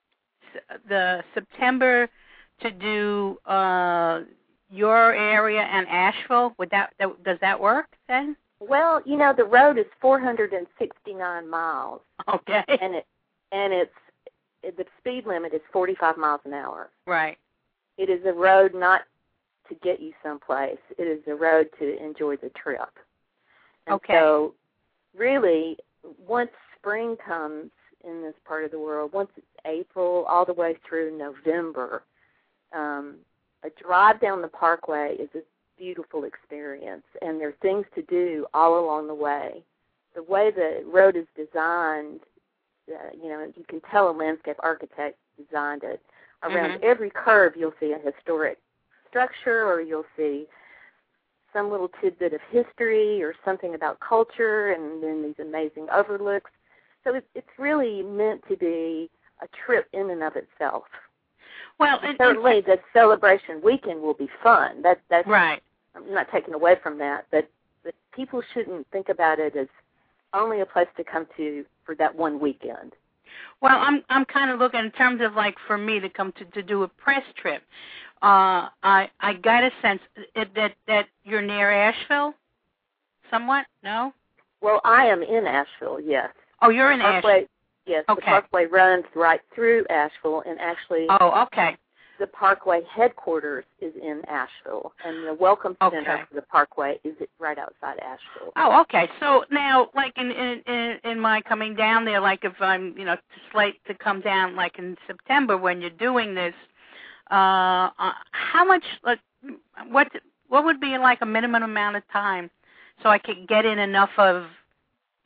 the September to do uh, your area and Asheville. Would that, that does that work then? Well, you know, the road is four hundred sixty-nine miles. Okay. And it and it's the speed limit is forty-five miles an hour. Right. It is a road not to get you someplace. It is a road to enjoy the trip. And okay. So really, once spring comes in this part of the world, once it's April all the way through November, um, a drive down the Parkway is a beautiful experience, and there are things to do all along the way. The way the road is designed, uh, you know, you can tell a landscape architect designed it. Around mm-hmm. every curve, you'll see a historic structure, or you'll see some little tidbit of history or something about culture, and then these amazing overlooks. So it's, it's really meant to be a trip in and of itself. Well, and, certainly and, the celebration weekend will be fun. That, that's right. I'm not taking away from that, but, but people shouldn't think about it as only a place to come to for that one weekend. Well, I'm I'm kind of looking in terms of like for me to come to, to do a press trip. Uh, I I got a sense that, that that you're near Asheville, somewhat. No. Well, I am in Asheville. Yes. Oh, you're in Parkway, Asheville. Yes. Okay. The Parkway runs right through Asheville, and actually. Oh, okay. The Parkway headquarters is in Asheville, and the Welcome Center okay. for the Parkway is right outside Asheville. Oh, okay. So now, like in, in in my coming down there, like if I'm, you know, slate to come down, like in September when you're doing this, uh, uh, how much, like, what what would be like a minimum amount of time, so I could get in enough of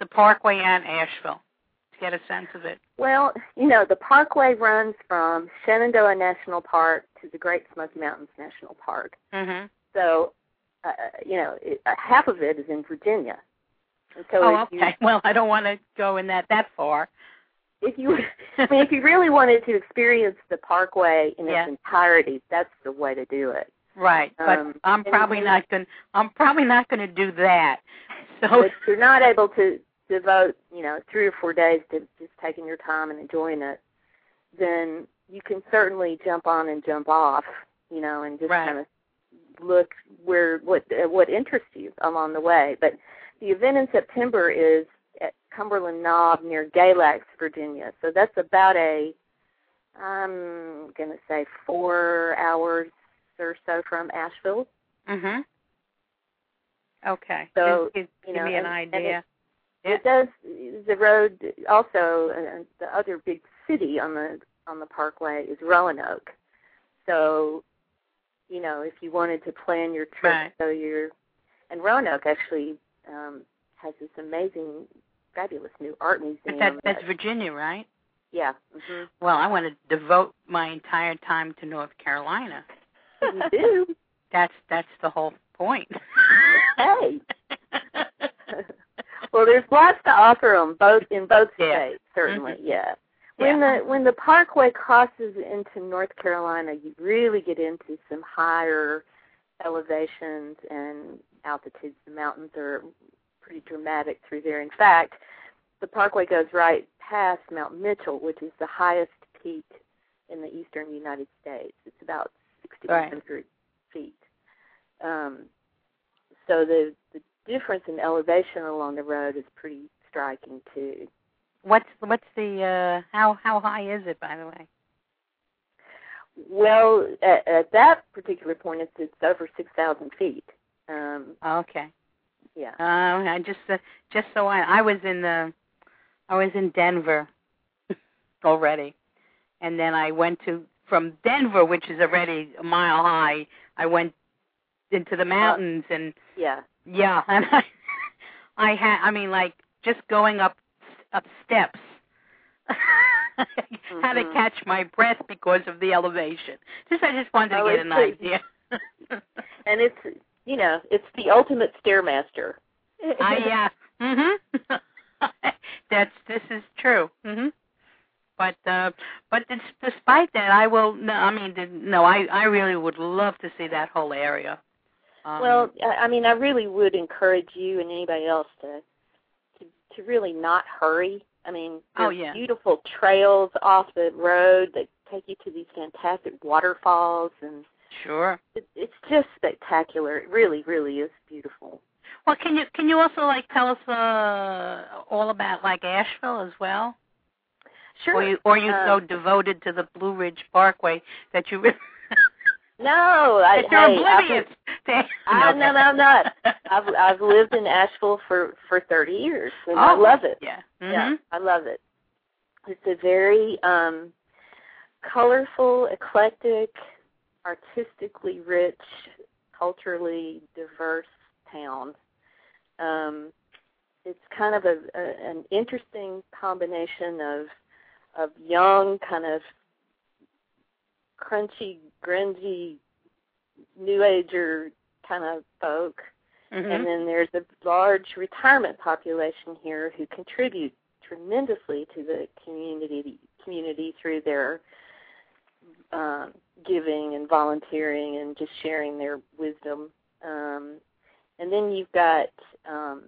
the Parkway and Asheville to get a sense of it? Well, you know, the Parkway runs from Shenandoah National Park to the Great Smoky Mountains National Park. Mm-hmm. So, uh, you know, it, uh, half of it is in Virginia. And so oh, if okay. You, well, I don't want to go in that that far. If you, I mean, if you really wanted to experience the Parkway in yeah. its entirety, that's the way to do it. Right, but um, I'm probably and, not going. I'm probably not going to do that. So if you're not able to devote, you know, three or four days to just taking your time and enjoying it, then you can certainly jump on and jump off, you know, and just right. kind of look where what what interests you along the way. But the event in September is at Cumberland Knob near Galax, Virginia. So that's about a, I'm going to say four hours or so from Asheville. Mm-hmm. Okay. So, give, you give know, me an and, idea. And it, it does, the road also, uh, the other big city on the on the Parkway is Roanoke. So, you know, if you wanted to plan your trip, right. so you're, and Roanoke actually um, has this amazing, fabulous new art museum. That, that's Virginia, right? Yeah. Mm-hmm. Well, I want to devote my entire time to North Carolina. You do. That's that's the whole point. Hey. Well, there's lots to offer them both in both yeah. states, certainly. Mm-hmm. Yeah. When yeah. the when the Parkway crosses into North Carolina, you really get into some higher elevations and altitudes. The mountains are pretty dramatic through there. In fact, the Parkway goes right past Mount Mitchell, which is the highest peak in the eastern United States. It's about sixty-one hundred right. feet. Um, so the the difference in elevation along the road is pretty striking too. What's what's the uh, how how high is it, by the way? Well, at, at that particular point, it's it's over six thousand feet. Um, okay. Yeah. Uh, I just uh, just so I I was in the I was in Denver already, and then I went to from Denver, which is already a mile high. I went into the mountains uh, and yeah yeah, and I I had I mean like just going up up steps. mm-hmm. Had to catch my breath because of the elevation. Just I just wanted to oh, get an idea. And it's you know it's the ultimate stairmaster. Ah, yeah. Mhm. That's this is true. Mhm. But uh, but despite that, I will. No, I mean, no, I I really would love to see that whole area. Um, well, I mean, I really would encourage you and anybody else to to, to really not hurry. I mean, there's oh, yeah. beautiful trails off the road that take you to these fantastic waterfalls, and sure, it, it's just spectacular. It really, really is beautiful. Well, can you can you also like tell us uh, all about like Asheville as well? Sure. Or you or you um, so devoted to the Blue Ridge Parkway that you really no, I, that you're hey, oblivious. I've, I, no, no, I'm not. I've I've lived in Asheville for, for thirty years, and oh, I love it. Yeah, mm-hmm. yeah, I love it. It's a very um, colorful, eclectic, artistically rich, culturally diverse town. Um, it's kind of a, a an interesting combination of of young, kind of crunchy, grungy, new ager kind of folk, mm-hmm. and then there's a large retirement population here who contribute tremendously to the community community through their um, giving and volunteering and just sharing their wisdom. Um, and then you've got um,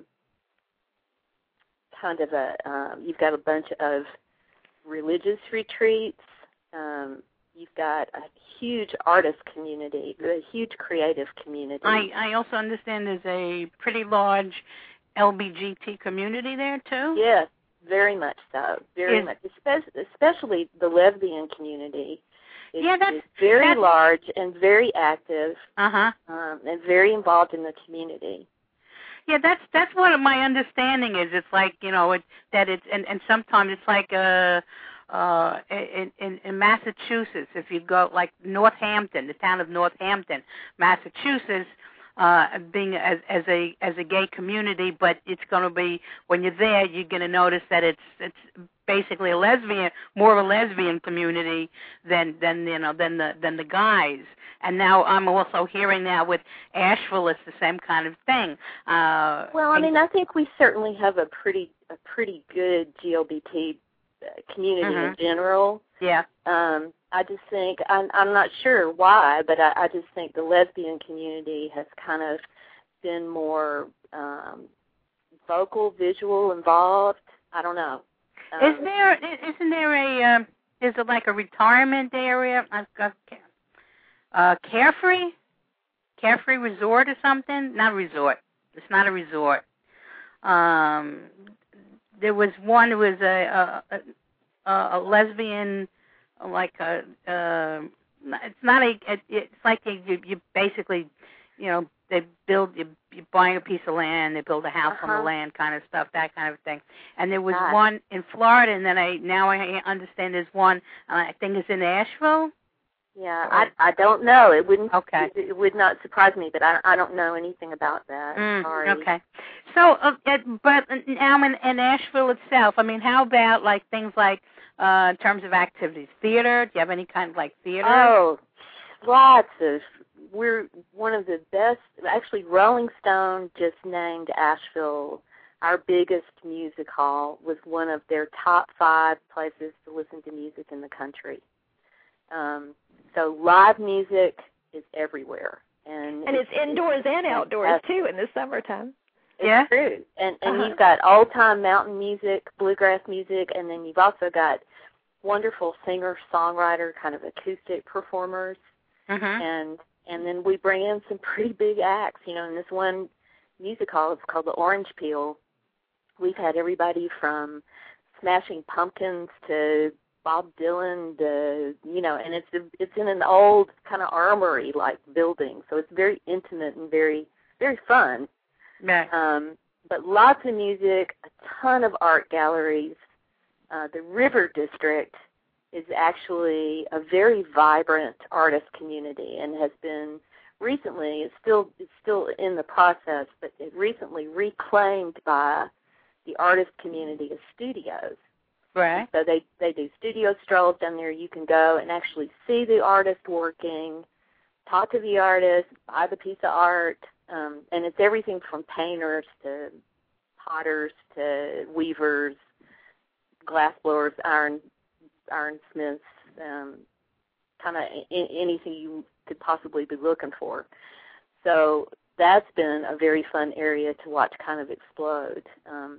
kind of a um, you've got a bunch of religious retreats. Um, you've got a huge artist community, a huge creative community. I, I also understand there's a pretty large L B G T community there, too? Yes, very much so. Very is, much, especially, especially the lesbian community. It's, yeah, that's it's very that's, large and very active, uh-huh. um, and very involved in the community. Yeah, that's that's what my understanding is. It's like, you know, it, that it's and, and sometimes it's like uh uh in, in in Massachusetts, if you go like Northampton, the town of Northampton, Massachusetts, uh, being as, as a as a gay community, but it's going to be, when you're there, you're going to notice that it's it's basically a lesbian, more of a lesbian community than than you know than the than the guys. And now I'm also hearing now with Asheville, it's the same kind of thing. Uh, well, I mean, I think we certainly have a pretty a pretty good G L B T community mm-hmm. in general. Yeah. Um, I just think, I'm, I'm not sure why, but I, I just think the lesbian community has kind of been more um, vocal, visual, involved. I don't know. Um, Is there, isn't there a, um, is it like a retirement area? I've got, uh, Carefree? Carefree Resort or something? Not a resort. It's not a resort. Um, there was one who was a, a, a, a lesbian, like a, uh, it's not a, it's like a, you, you basically, you know, they build, you, you're buying a piece of land, they build a house uh-huh. on the land kind of stuff, that kind of thing. And there was God. one in Florida, and then I, now I understand there's one, uh, I think it's in Asheville. Yeah, I I don't know. It wouldn't. Okay. It, it would not surprise me, but I I don't know anything about that. Mm, Sorry. Okay. So, uh, it, but now in, in Asheville itself, I mean, how about like things like uh, in terms of activities, theater? Do you have any kind of like theater? Oh, lots of. We're one of the best. Actually, Rolling Stone just named Asheville our biggest music hall. Was one of their top five places to listen to music in the country. Um, so live music is everywhere, and and it's, it's indoors it's, and outdoors too in the summertime. It's yeah, true. And and uh-huh. you've got old time mountain music, bluegrass music, and then you've also got wonderful singer songwriter kind of acoustic performers, mm-hmm. and and then we bring in some pretty big acts. You know, in this one music hall, it's called the Orange Peel. We've had everybody from Smashing Pumpkins to Bob Dylan, the, you know, and it's it's in an old kind of armory-like building, so it's very intimate and very very fun. Yeah. Um, but lots of music, a ton of art galleries. Uh, the River District is actually a very vibrant artist community and has been recently, it's still it's still in the process, but it recently reclaimed by the artist community as studios. Right. So they, they do studio strolls down there. You can go and actually see the artist working, talk to the artist, buy the piece of art, um, and it's everything from painters to potters to weavers, glass blowers, iron ironsmiths, um, kind of anything you could possibly be looking for. So that's been a very fun area to watch kind of explode. Um,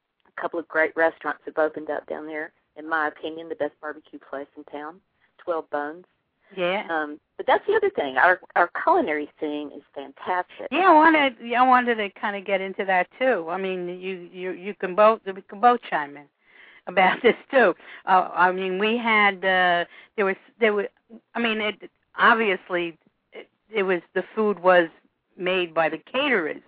A couple of great restaurants have opened up down there. In my opinion, the best barbecue place in town, twelve Bones. Yeah. Um, but that's the other thing. Our our culinary scene is fantastic. Yeah, I wanted I wanted to kind of get into that too. I mean, you you you can both we can both chime in about this too. Uh, I mean, we had uh, there was there was I mean, it obviously it, it was the food was made by the caterers,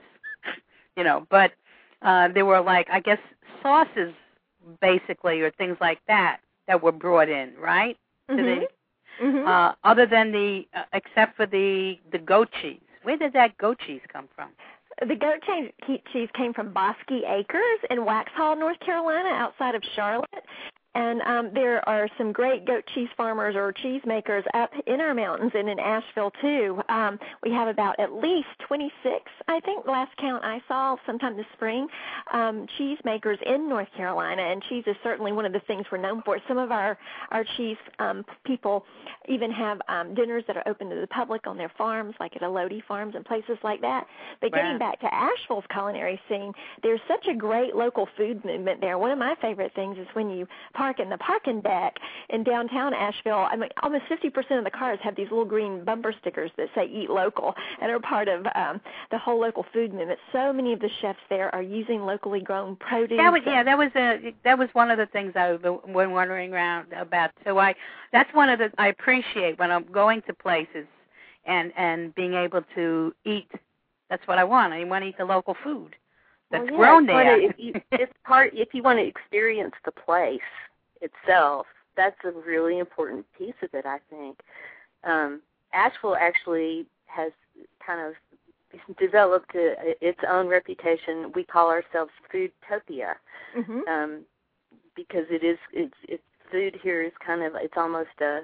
you know, but uh, there were like I guess. sauces, basically, or things like that that were brought in, right? Mm-hmm. The, mm-hmm. uh, other than the, uh, except for the the goat cheese. Where did that goat cheese come from? The goat cheese came from Bosque Acres in Waxhaw, North Carolina, outside of Charlotte. And um, there are some great goat cheese farmers or cheese makers up in our mountains and in Asheville, too. Um, we have about at least twenty-six, I think, last count I saw sometime this spring, um, cheese makers in North Carolina. And cheese is certainly one of the things we're known for. Some of our, our cheese um, people even have um, dinners that are open to the public on their farms, like at Elodie Farms and places like that. But wow. getting back to Asheville's culinary scene, there's such a great local food movement there. One of my favorite things is when you park in the parking deck in downtown Asheville. I mean, almost fifty percent of the cars have these little green bumper stickers that say "Eat Local" and are part of um, the whole local food movement. So many of the chefs there are using locally grown produce. That was yeah, that was a that was one of the things I've been wondering around about. So I that's one of the I appreciate when I'm going to places and and being able to eat. That's what I want. I want to eat the local food that's well, yeah, grown there. If you, it's part if you want to experience the place itself, that's a really important piece of it, I think. Um, Asheville actually has kind of developed a, its own reputation. We call ourselves Foodtopia, mm-hmm. um, because it is it's, it's food here is kind of it's almost a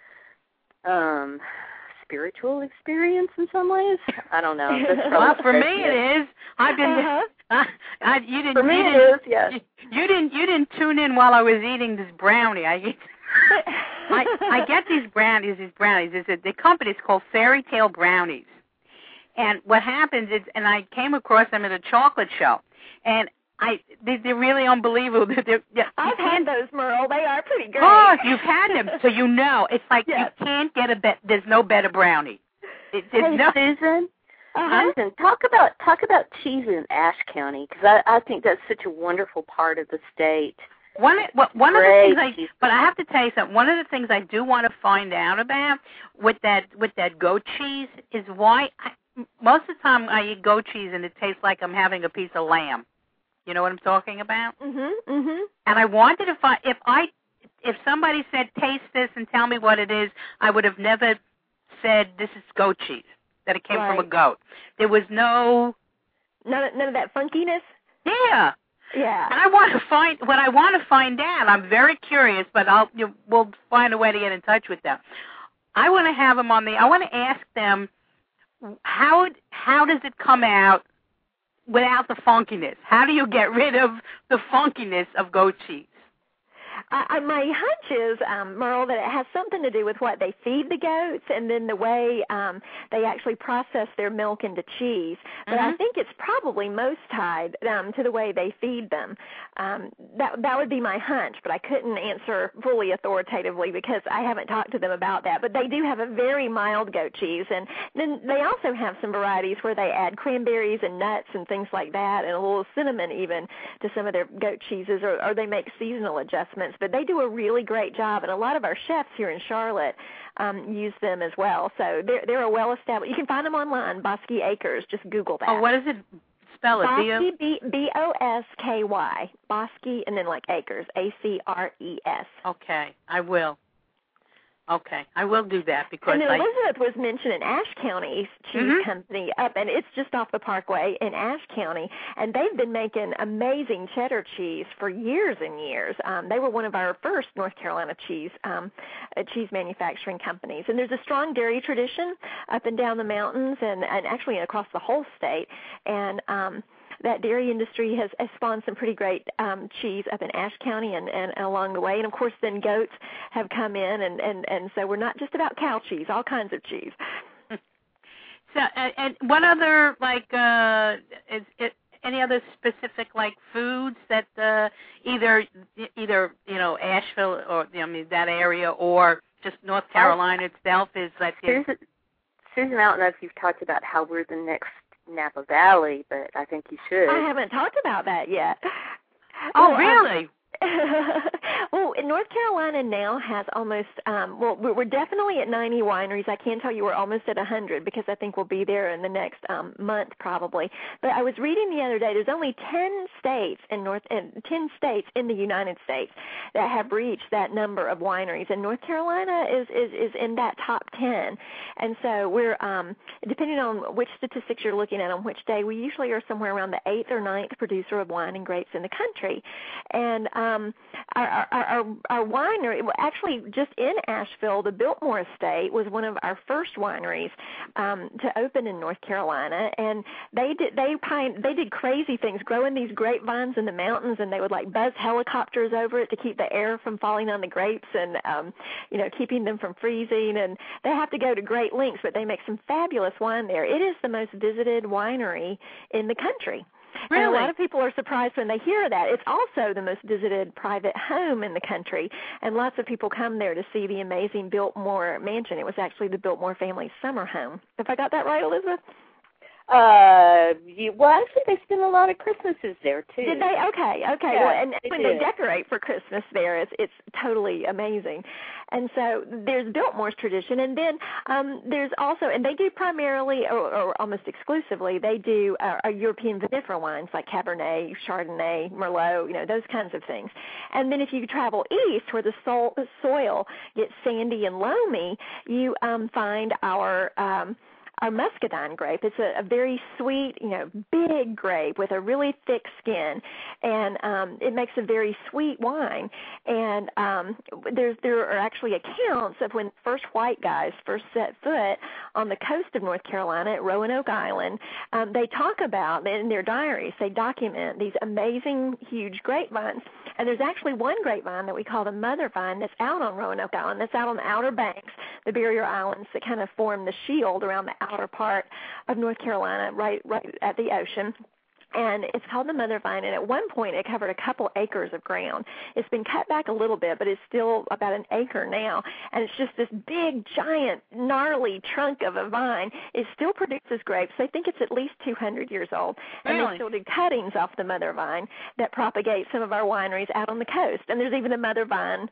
um, spiritual experience in some ways. I don't know. Well, for me it is. I've been. Uh-huh. I, I, you didn't. For me you it didn't, is. Yes. You, you didn't. You didn't tune in while I was eating this brownie. I get. I, I get these brownies. These brownies. Is it the company? It's called Fairy Tale Brownies. And what happens is, and I came across them at a chocolate show, and I they, they're really unbelievable. They're, they're, I've had those, Merle. They are pretty great. Oh, you've had them, so you know. It's like yes. you can't get a bet. There's no better brownie. It, hey, no, Susan. Uh-huh. Susan, talk about talk about cheese in Ashe County, because I, I think that's such a wonderful part of the state. One, well, one Great. of the things I, but I have to tell you something. One of the things I do want to find out about with that with that goat cheese is why. I, most of the time I eat goat cheese and it tastes like I'm having a piece of lamb. You know what I'm talking about? Mhm. Mhm. And I wanted to find if I if somebody said taste this and tell me what it is, I would have never said this is goat cheese, that it came right. from a goat. There was no none of, none of that funkiness. Yeah. Yeah. And I want to find what I want to find out. I'm very curious, but I'll you, we'll find a way to get in touch with them. I want to have them on the. I want to ask them how how does it come out without the funkiness? How do you get rid of the funkiness of goat cheese? I, my hunch is, um, Merle, that it has something to do with what they feed the goats and then the way um, they actually process their milk into cheese. But mm-hmm. I think it's probably most tied um, to the way they feed them. Um, that that would be my hunch, but I couldn't answer fully authoritatively because I haven't talked to them about that. But they do have a very mild goat cheese, and then they also have some varieties where they add cranberries and nuts and things like that, and a little cinnamon even to some of their goat cheeses, or, or they make seasonal adjustments. But they do a really great job, and a lot of our chefs here in Charlotte um, use them as well. So they're they're a well-established. You can find them online, Bosky Acres. Just Google that. Oh, what is it? Spell it. Bosky, B B O S K Y, Bosky, and then like Acres, A C R E S. Okay, I will. Okay, I will do that because and then I... Elizabeth was mentioned in Ashe County Cheese mm-hmm. Company up, and it's just off the Parkway in Ashe County, and they've been making amazing cheddar cheese for years and years. Um, they were one of our first North Carolina cheese um, uh, cheese manufacturing companies, and there's a strong dairy tradition up and down the mountains, and, and actually across the whole state, and um, that dairy industry has, has spawned some pretty great um, cheese up in Ashe County and, and, and along the way. And, of course, then goats have come in, and, and, and so we're not just about cow cheese, all kinds of cheese. So, and, and what other, like, uh, is it, any other specific, like, foods that uh, either, either you know, Asheville or, I mean, that area or just North Carolina oh. itself is like... Susan, Susan, I don't know if you've talked about how we're the next Napa Valley, but I think you should. I haven't talked about that yet. Oh, well, really? Um, well, North Carolina now has almost, um, well, we're definitely at ninety wineries. I can tell you we're almost at one hundred because I think we'll be there in the next um, month probably. But I was reading the other day, there's only ten states in North, in ten states in the United States that have reached that number of wineries, and North Carolina is, is, is in that top ten. And so we're, um, depending on which statistics you're looking at on which day, we usually are somewhere around the eighth or ninth producer of wine and grapes in the country. And um, our, our, our, our winery, actually just in Asheville, the Biltmore Estate was one of our first wineries um, to open in North Carolina, and they did they pine, they did crazy things, growing these grapevines in the mountains, and they would like buzz helicopters over it to keep the air from falling on the grapes, and um, you know, keeping them from freezing. And they have to go to great lengths, but they make some fabulous wine there. It is the most visited winery in the country. Really? And a lot of people are surprised when they hear that. It's also the most visited private home in the country, and lots of people come there to see the amazing Biltmore mansion. It was actually the Biltmore family's summer home. Have I got that right, Elizabeth? Uh, you, well, actually, they spend a lot of Christmases there too. Did they? Okay, okay. Yeah, well, and they when did. they decorate for Christmas there, it's it's totally amazing. And so there's Biltmore's tradition, and then um, there's also, and they do primarily, or, or almost exclusively, they do uh, uh, European vinifera wines like Cabernet, Chardonnay, Merlot, you know, those kinds of things. And then if you travel east, where the soil, soil gets sandy and loamy, you um, find our um, our muscadine grape. It's a, a very sweet, you know, big grape with a really thick skin, and um, it makes a very sweet wine. And um, there's there are actually accounts of when first white guys first set foot on the coast of North Carolina at Roanoke Island. Um, they talk about in their diaries, they document these amazing, huge grapevines. And there's actually one grapevine that we call the mother vine that's out on Roanoke Island, that's out on the outer banks, the barrier islands that kind of form the shield around the outer part of North Carolina, right, right at the ocean. And it's called the mother vine, and at one point it covered a couple acres of ground. It's been cut back a little bit, but it's still about an acre now, and it's just this big, giant, gnarly trunk of a vine. It still produces grapes. They think it's at least two hundred years old, and really? they still do cuttings off the mother vine that propagate some of our wineries out on the coast. And there's even a mother vine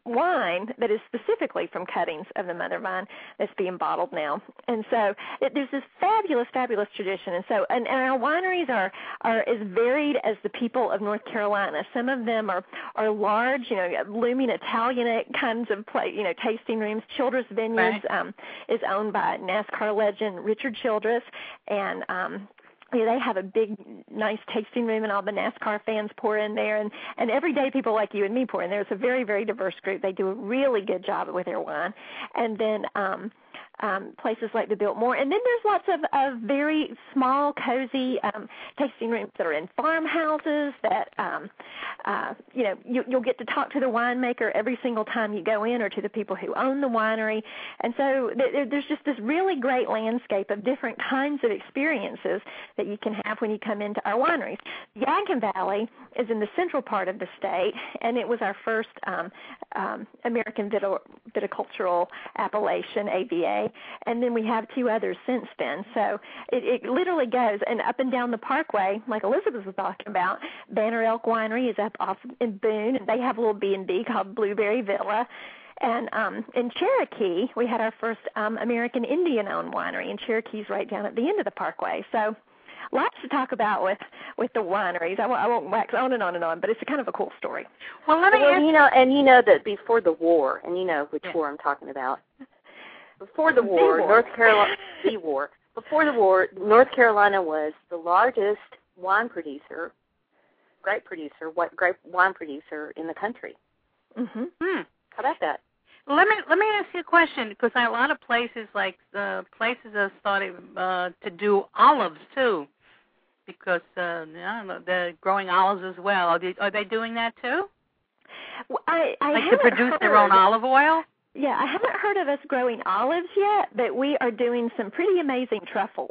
wine that is specifically from cuttings of the mother vine that's being bottled now. And so it, there's this fabulous, fabulous tradition. And so and, and our wineries are, are as varied as the people of North Carolina. Some of them are, are large, you know, looming Italianate kinds of play, you know, tasting rooms. Childress Vineyards right. um, is owned by NASCAR legend Richard Childress, and um, Yeah, they have a big, nice tasting room, and all the NASCAR fans pour in there, and, and everyday people like you and me pour in there. It's a very, very diverse group. They do a really good job with their wine. And then um, um, places like the Biltmore. And then there's lots of, of very small, cozy um, tasting rooms that are in farmhouses that, um, uh, you know, you, you'll get to talk to the winemaker every single time you go in, or to the people who own the winery. And so th- there's just this really great landscape of different kinds of experiences that you can have when you come into our wineries. Yadkin Valley is in the central part of the state, and it was our first um, um, American Vitil- Viticultural Appellation, A V A, and then we have two others since then. So it, it literally goes, and up and down the parkway, like Elizabeth was talking about, Banner Elk Winery is up off in Boone, and they have a little B and B called Blueberry Villa. And um, in Cherokee, we had our first um, American Indian-owned winery, and Cherokee's right down at the end of the parkway. So lots to talk about with, with the wineries. I won't, I won't wax on and on and on, but it's a kind of a cool story. Well, let me well, you know, and you know that before the war, and you know which yeah. war I'm talking about. Before the war, the war. North Carolina, the war. Before the war, North Carolina was the largest wine producer, grape producer, what grape wine producer in the country. Mm-hmm. Hmm. How about that? Let me let me ask you a question, because a lot of places, like the places are starting uh, to do olives too, because uh, I don't know, they're growing olives as well. Are they, are they doing that too? Well, I, I like to produce heard. their own olive oil? Yeah, I haven't heard of us growing olives yet, but we are doing some pretty amazing truffles.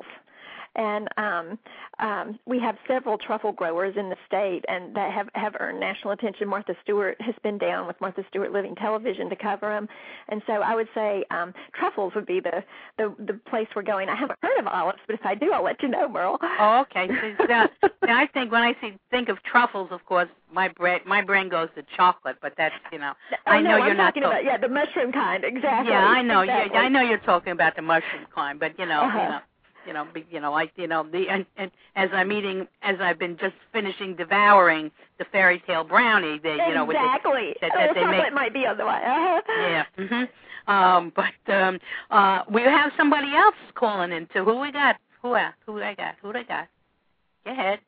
And um, um, we have several truffle growers in the state, and that have, have earned national attention. Martha Stewart has been down with Martha Stewart Living Television to cover them. And so I would say um, truffles would be the, the, the place we're going. I haven't heard of olives, but if I do, I'll let you know, Merle. Oh, okay. So, now, now I think when I see, think of truffles, of course, my brain, my brain goes to chocolate, but that's, you know, oh, I know no, you're I'm not talking about, yeah, the mushroom kind, exactly. Yeah, I know. Exactly. Yeah, I know you're talking about the mushroom kind, but, you know, uh-huh. you know. You know, you know, like you know, the and, and as I'm eating, as I've been just finishing devouring the fairy tale brownie, they, you know, with exactly. the, that, that they chocolate make. might be on the way. Uh-huh. Yeah. Mm-hmm. Um, but um, uh, we have somebody else calling in too. Who we got? Who uh, Who I got? Who I got? Go ahead.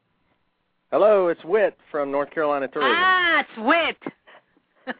Hello, it's Whit from North Carolina Tourism. Ah, it's Whit.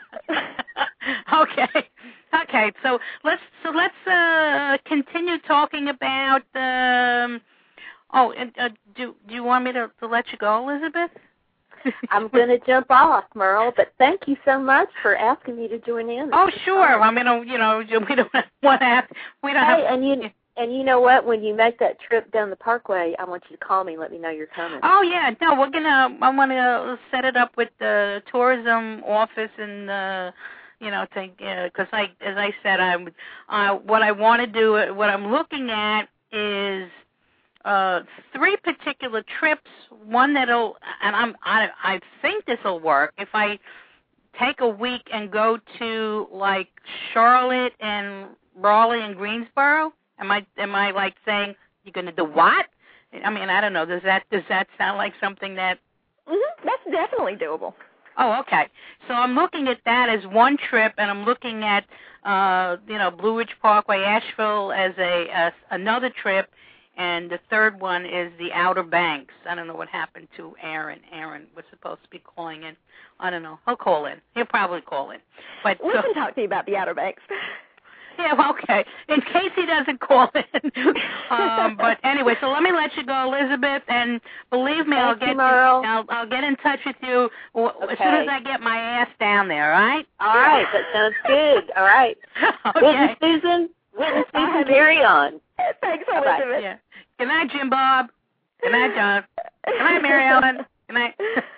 Okay. Okay, so let's so let's uh, continue talking about. Um, oh, and, uh, do do you want me to, to let you go, Elizabeth? I'm going to jump off, Merle, but thank you so much for asking me to join in. Oh, sure. I mean, you know, we don't want to have we don't hey, have. and you and you know what? When you make that trip down the Parkway, I want you to call me and let me know you're coming. Oh yeah, no, we're gonna. I want to set it up with the tourism office and. Uh, You know, because uh, I, as I said, I, uh, what I want to do, what I'm looking at is uh, three particular trips. One that'll, and I'm, I, I think this will work if I take a week and go to like Charlotte and Raleigh and Greensboro. Am I, am I like saying you're going to do what? I mean, I don't know. Does that, does that sound like something that? Mm-hmm. That's definitely doable. Oh, okay. So I'm looking at that as one trip, and I'm looking at, uh, you know, Blue Ridge Parkway, Asheville as a, a another trip, and the third one is the Outer Banks. I don't know what happened to Aaron. Aaron was supposed to be calling in. I don't know. He'll call in. He'll probably call in. But we so, can talk to you about the Outer Banks. Yeah, well, okay. In case he doesn't call in. um, but anyway, so let me let you go, Elizabeth. And believe me, Thank I'll get you, Merle. I'll, I'll get in touch with you w- Okay. as soon as I get my ass down there. All right? All right, that sounds good. All right. Okay. Whit and Susan, Whit and Susan, carry on. Thanks, Bye-bye. Elizabeth. Yeah. Good night, Jim Bob. Good night, John. Good night, Mary Ellen. Good night.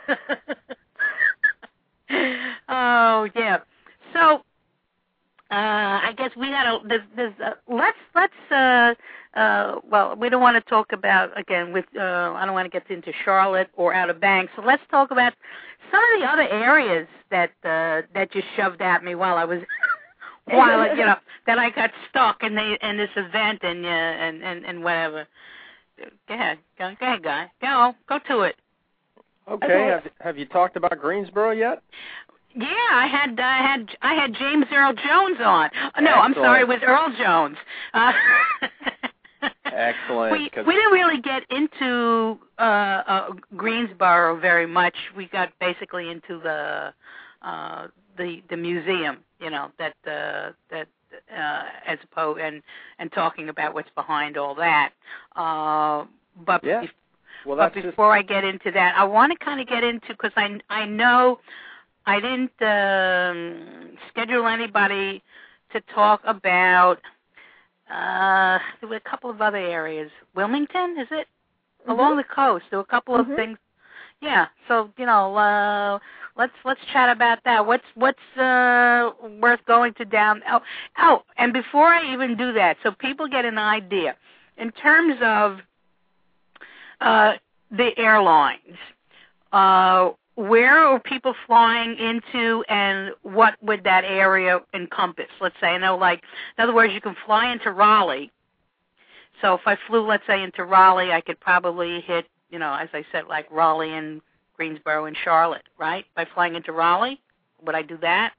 Oh yeah. So. Uh, I guess we gotta. There's, there's, uh, let's let's. Uh, uh, well, we don't want to talk about again with. Uh, I don't want to get into Charlotte or Outer Banks. So let's talk about some of the other areas that uh, that you shoved at me while I was, while you know that I got stuck in the in this event and uh, and, and and whatever. Go ahead, go, go ahead, guy. Go, go to it. Okay. Okay. Have, have you talked about Greensboro yet? Yeah, I had I had I had James Earl Jones on. No, I'm Excellent. sorry, it was Earl Jones. Uh, Excellent. We we didn't really get into uh, uh, Greensboro very much. We got basically into the uh, the the museum, you know, that uh, that uh, as opposed and and talking about what's behind all that. Uh, but Yeah. bef- Well, but that's before I get into that, I want to kind of get into because I I know. I didn't um, schedule anybody to talk about, uh, there were a couple of other areas. Wilmington, is it? Mm-hmm. Along the coast. There were a couple Mm-hmm. of things. Yeah, so, you know, uh, let's let's chat about that. What's what's uh, worth going to down? Oh, oh, and before I even do that, so people get an idea, in terms of uh, the airlines, uh, where are people flying into, and what would that area encompass? Let's say, I know, like, in other words, you can fly into Raleigh. So if I flew, let's say, into Raleigh, I could probably hit, you know, as I said, like Raleigh and Greensboro and Charlotte, right? By flying into Raleigh, would I do that?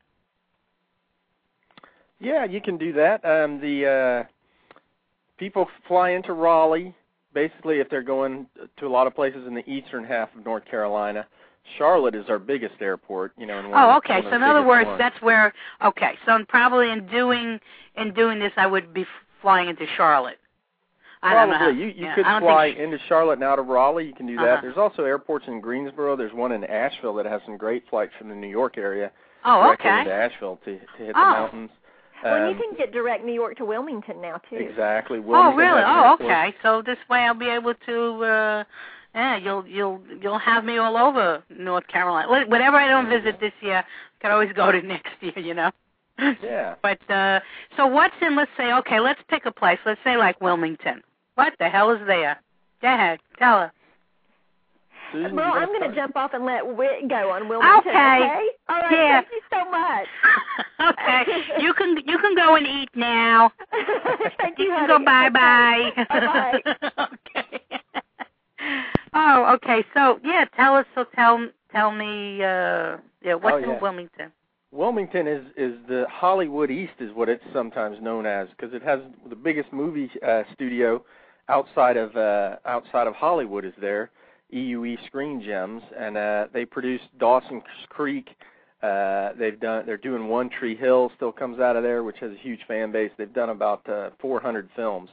Yeah, you can do that. Um, the uh, people fly into Raleigh, basically, if they're going to a lot of places in the eastern half of North Carolina. Charlotte is our biggest airport, you know. And one oh, of, okay. one So of in the other biggest words, ones. that's where. Okay. So in probably in doing in doing this, I would be flying into Charlotte. I Probably. don't know how, you you yeah, could I don't fly think, into Charlotte and out of Raleigh. You can do that. Uh-huh. There's also airports in Greensboro. There's one in Asheville that has some great flights from the New York area Oh, directly okay. into Asheville to, to hit Oh. the mountains. Well, Um, you can get direct New York to Wilmington now, too. Exactly. Oh, Wilmington really? has an Oh, airport. okay. So this way I'll be able to. Uh, yeah, you'll you'll you'll have me all over North Carolina. Wh- Whatever I don't visit this year, I can always go to next year. You know. Yeah. But uh, so what's in? Let's say, okay, let's pick a place. Let's say like Wilmington. What the hell is there? Go ahead, tell her. Susan, Well, you I'm gonna going to start? jump off and let Whit go on Wilmington. Okay. Okay. All right. Yeah. Thank you so much. Okay, you can you can go and eat now. Thank You you, can honey. go bye bye. Okay. Bye-bye. Okay. Oh, okay. So yeah, tell us. So tell tell me. Uh, yeah, what's Oh, yeah. in Wilmington? Wilmington is, is the Hollywood East, is what it's sometimes known as, because it has the biggest movie uh, studio outside of uh, outside of Hollywood is there, E U E Screen Gems, and uh, they produced Dawson's Creek. Uh, they've done. They're doing One Tree Hill, still comes out of there, which has a huge fan base. They've done about uh, four hundred films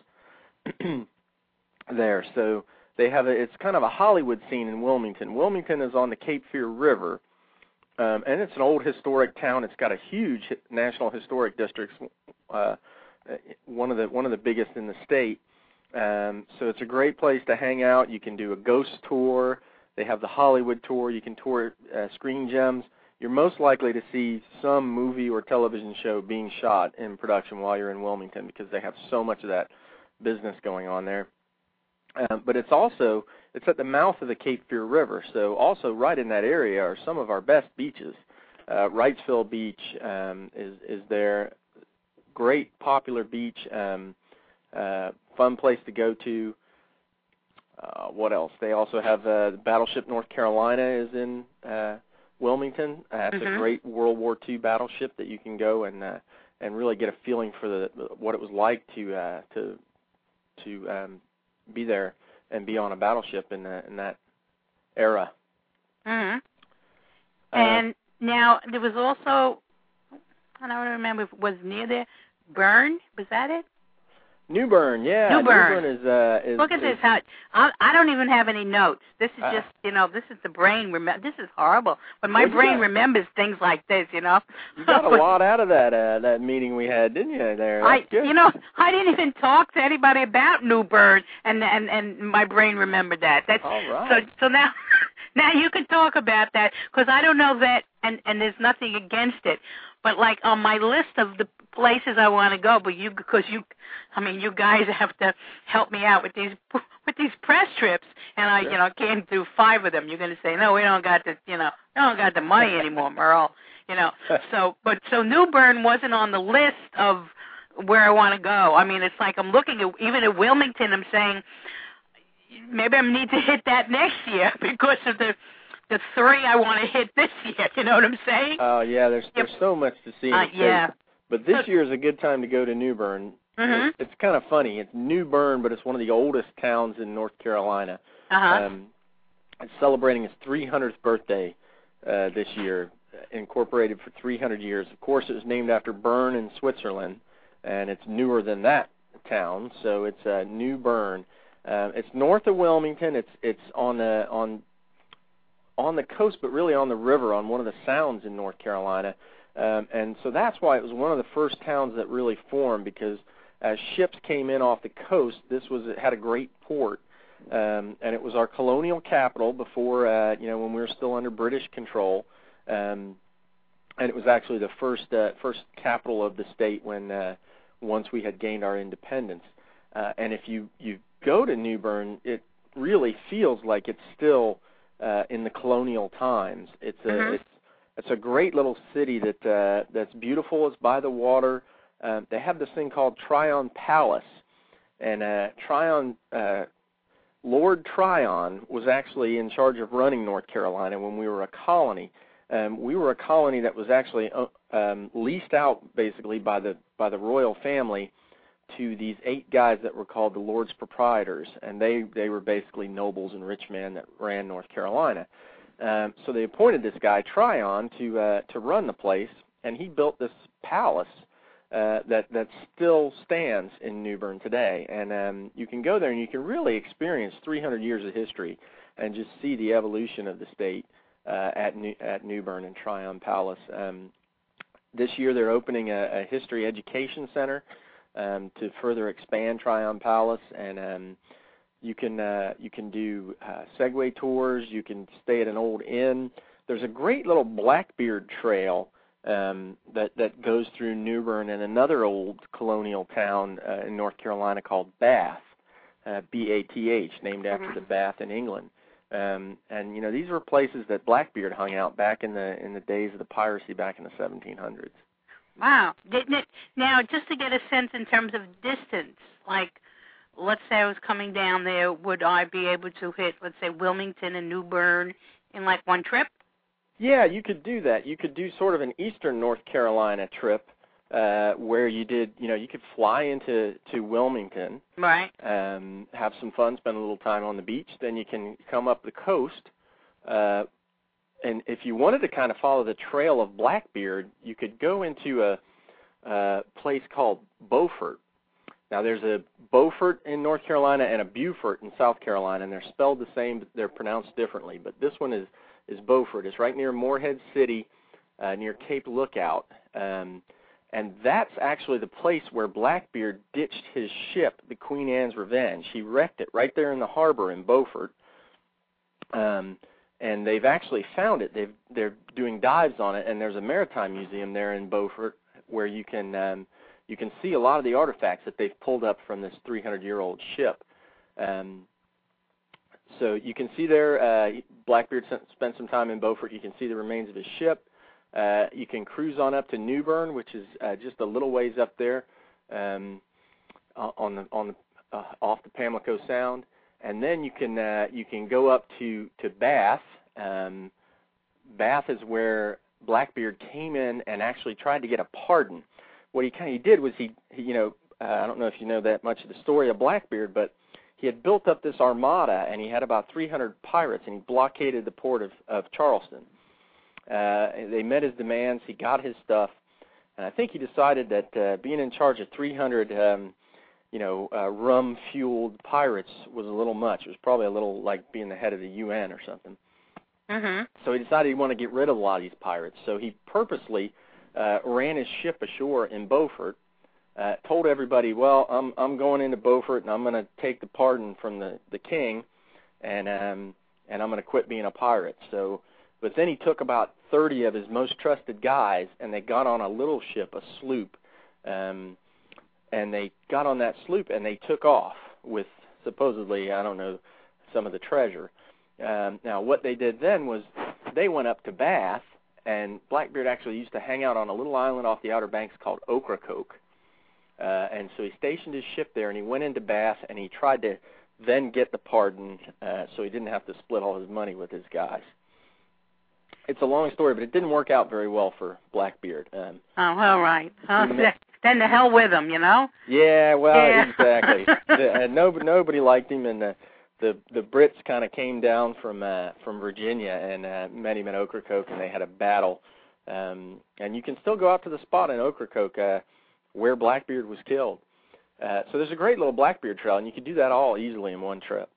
there, so they have a. It's kind of a Hollywood scene in Wilmington. Wilmington is on the Cape Fear River. Um, and it's an old historic town. It's got a huge national historic district, uh, one of the one of the biggest in the state. Um, so it's a great place to hang out. You can do a ghost tour. They have the Hollywood tour. You can tour uh, Screen Gems. You're most likely to see some movie or television show being shot in production while you're in Wilmington because they have so much of that business going on there. Um, but it's also, it's at the mouth of the Cape Fear River, so also right in that area are some of our best beaches. Uh, Wrightsville Beach um, is, is there, great popular beach, um, uh, fun place to go to. Uh, what else? They also have uh, Battleship North Carolina is in uh, Wilmington. Uh, it's mm-hmm. a great World War Two battleship that you can go and uh, and really get a feeling for the what it was like to uh, to to um, be there and be on a battleship in the, in that era. Mm-hmm. Uh, and now there was also, I don't remember if it was near there, Bern, was that it? New Bern, yeah. New Bern. New Bern is, uh, is... Look at is, this. How, I, I don't even have any notes. This is uh, just, you know, this is the brain. Rem- this is horrible. But my brain got, remembers things like this, you know. You got a lot out of that uh, that meeting we had, didn't you, there? That's I, good. You know, I didn't even talk to anybody about New Bern, and, and, and my brain remembered that. That's, All right. So, so now... Now you can talk about that, because I don't know that, and, and there's nothing against it, but like on my list of the places I want to go, but you, because you, I mean, you guys have to help me out with these with these press trips, and I, sure. you know, can't do five of them. You're going to say, no, we don't got the, you know, we don't got the money anymore, Merle, you know. So, but so New Bern wasn't on the list of where I want to go. I mean, it's like I'm looking at even at Wilmington. I'm saying, maybe I need to hit that next year because of the the three I want to hit this year. You know what I'm saying? Oh, yeah, there's there's so much to see. Uh, yeah. But this year is a good time to go to New Bern. Mm-hmm. It's, it's kind of funny. It's New Bern, but it's one of the oldest towns in North Carolina. Uh-huh. Um, it's celebrating its three hundredth birthday uh, this year, incorporated for three hundred years. Of course, it was named after Bern in Switzerland, and it's newer than that town, so it's uh, New Bern. Uh, it's north of Wilmington. It's it's on the on on the coast, but really on the river, on one of the sounds in North Carolina, um, and so that's why it was one of the first towns that really formed. Because as ships came in off the coast, this was it had a great port, um, and it was our colonial capital before uh, you know when we were still under British control, um, and it was actually the first uh, first capital of the state when uh, once we had gained our independence. Uh, and if you you go to New Bern, it really feels like it's still uh, in the colonial times. It's a mm-hmm. it's it's a great little city that uh, that's beautiful. It's by the water. Uh, they have this thing called Tryon Palace, and uh, Tryon uh, Lord Tryon was actually in charge of running North Carolina when we were a colony. Um, we were a colony that was actually uh, um, leased out basically by the by the royal family to these eight guys that were called the Lords Proprietors, and they, they were basically nobles and rich men that ran North Carolina. Um, so they appointed this guy, Tryon, to uh, to run the place, and he built this palace uh, that, that still stands in New Bern today. And um, you can go there and you can really experience three hundred years of history and just see the evolution of the state uh, at, New, at New Bern and Tryon Palace. Um, this year they're opening a, a history education center Um, to further expand Tryon Palace, and um, you can uh, you can do uh, Segway tours. You can stay at an old inn. There's a great little Blackbeard Trail um, that that goes through New Bern and another old colonial town uh, in North Carolina called Bath, uh, B A T H, named after mm-hmm. the Bath in England. Um, and you know these were places that Blackbeard hung out back in the in the days of the piracy back in the seventeen hundreds. Wow. Didn't it, now, just to get a sense in terms of distance, like, let's say I was coming down there, would I be able to hit, let's say, Wilmington and New Bern in, like, one trip? Yeah, you could do that. You could do sort of an eastern North Carolina trip uh, where you did, you know, you could fly into to Wilmington. Right. Um, have some fun, spend a little time on the beach. Then you can come up the coast. Uh, And if you wanted to kind of follow the trail of Blackbeard, you could go into a, a place called Beaufort. Now, there's a Beaufort in North Carolina and a Beaufort in South Carolina, and they're spelled the same, but they're pronounced differently. But this one is, is Beaufort. It's right near Morehead City, uh, near Cape Lookout. Um, and that's actually the place where Blackbeard ditched his ship, the Queen Anne's Revenge. He wrecked it right there in the harbor in Beaufort. Um And they've actually found it. They've, they're doing dives on it, and there's a maritime museum there in Beaufort where you can um, you can see a lot of the artifacts that they've pulled up from this three hundred year old ship. Um, so you can see there, uh, Blackbeard spent some time in Beaufort. You can see the remains of his ship. Uh, you can cruise on up to New Bern, which is uh, just a little ways up there um, on the on the uh, off the Pamlico Sound. And then you can uh, you can go up to to Bath, um, Bath is where Blackbeard came in and actually tried to get a pardon. What he kind of did was he, he you know, uh, I don't know if you know that much of the story of Blackbeard, but he had built up this armada, and he had about three hundred pirates, and he blockaded the port of, of Charleston. Uh, they met his demands. He got his stuff, and I think he decided that uh, being in charge of three hundred, um, you know, uh, rum-fueled pirates was a little much. It was probably a little like being the head of the U N or something. Mm-hmm. So he decided he wanted to get rid of a lot of these pirates. So he purposely uh, ran his ship ashore in Beaufort, uh, told everybody, well, I'm I'm going into Beaufort and I'm going to take the pardon from the, the king, and um, and I'm going to quit being a pirate. So, but then he took about thirty of his most trusted guys, and they got on a little ship, a sloop, um, and they got on that sloop and they took off with supposedly, I don't know, some of the treasure. Um, now, what they did then was they went up to Bath, and Blackbeard actually used to hang out on a little island off the Outer Banks called Ocracoke. Uh, and so he stationed his ship there, and he went into Bath, and he tried to then get the pardon uh, so he didn't have to split all his money with his guys. It's a long story, but it didn't work out very well for Blackbeard. Um, oh, all right. Oh, then the hell with him, you know? Yeah, well, yeah. exactly. the, uh, nobody, nobody liked him, and uh, the the Brits kind of came down from uh, from Virginia and uh, met him at Ocracoke, and they had a battle. Um, and you can still go out to the spot in Ocracoke uh, where Blackbeard was killed. Uh, so there's a great little Blackbeard trail, and you can do that all easily in one trip.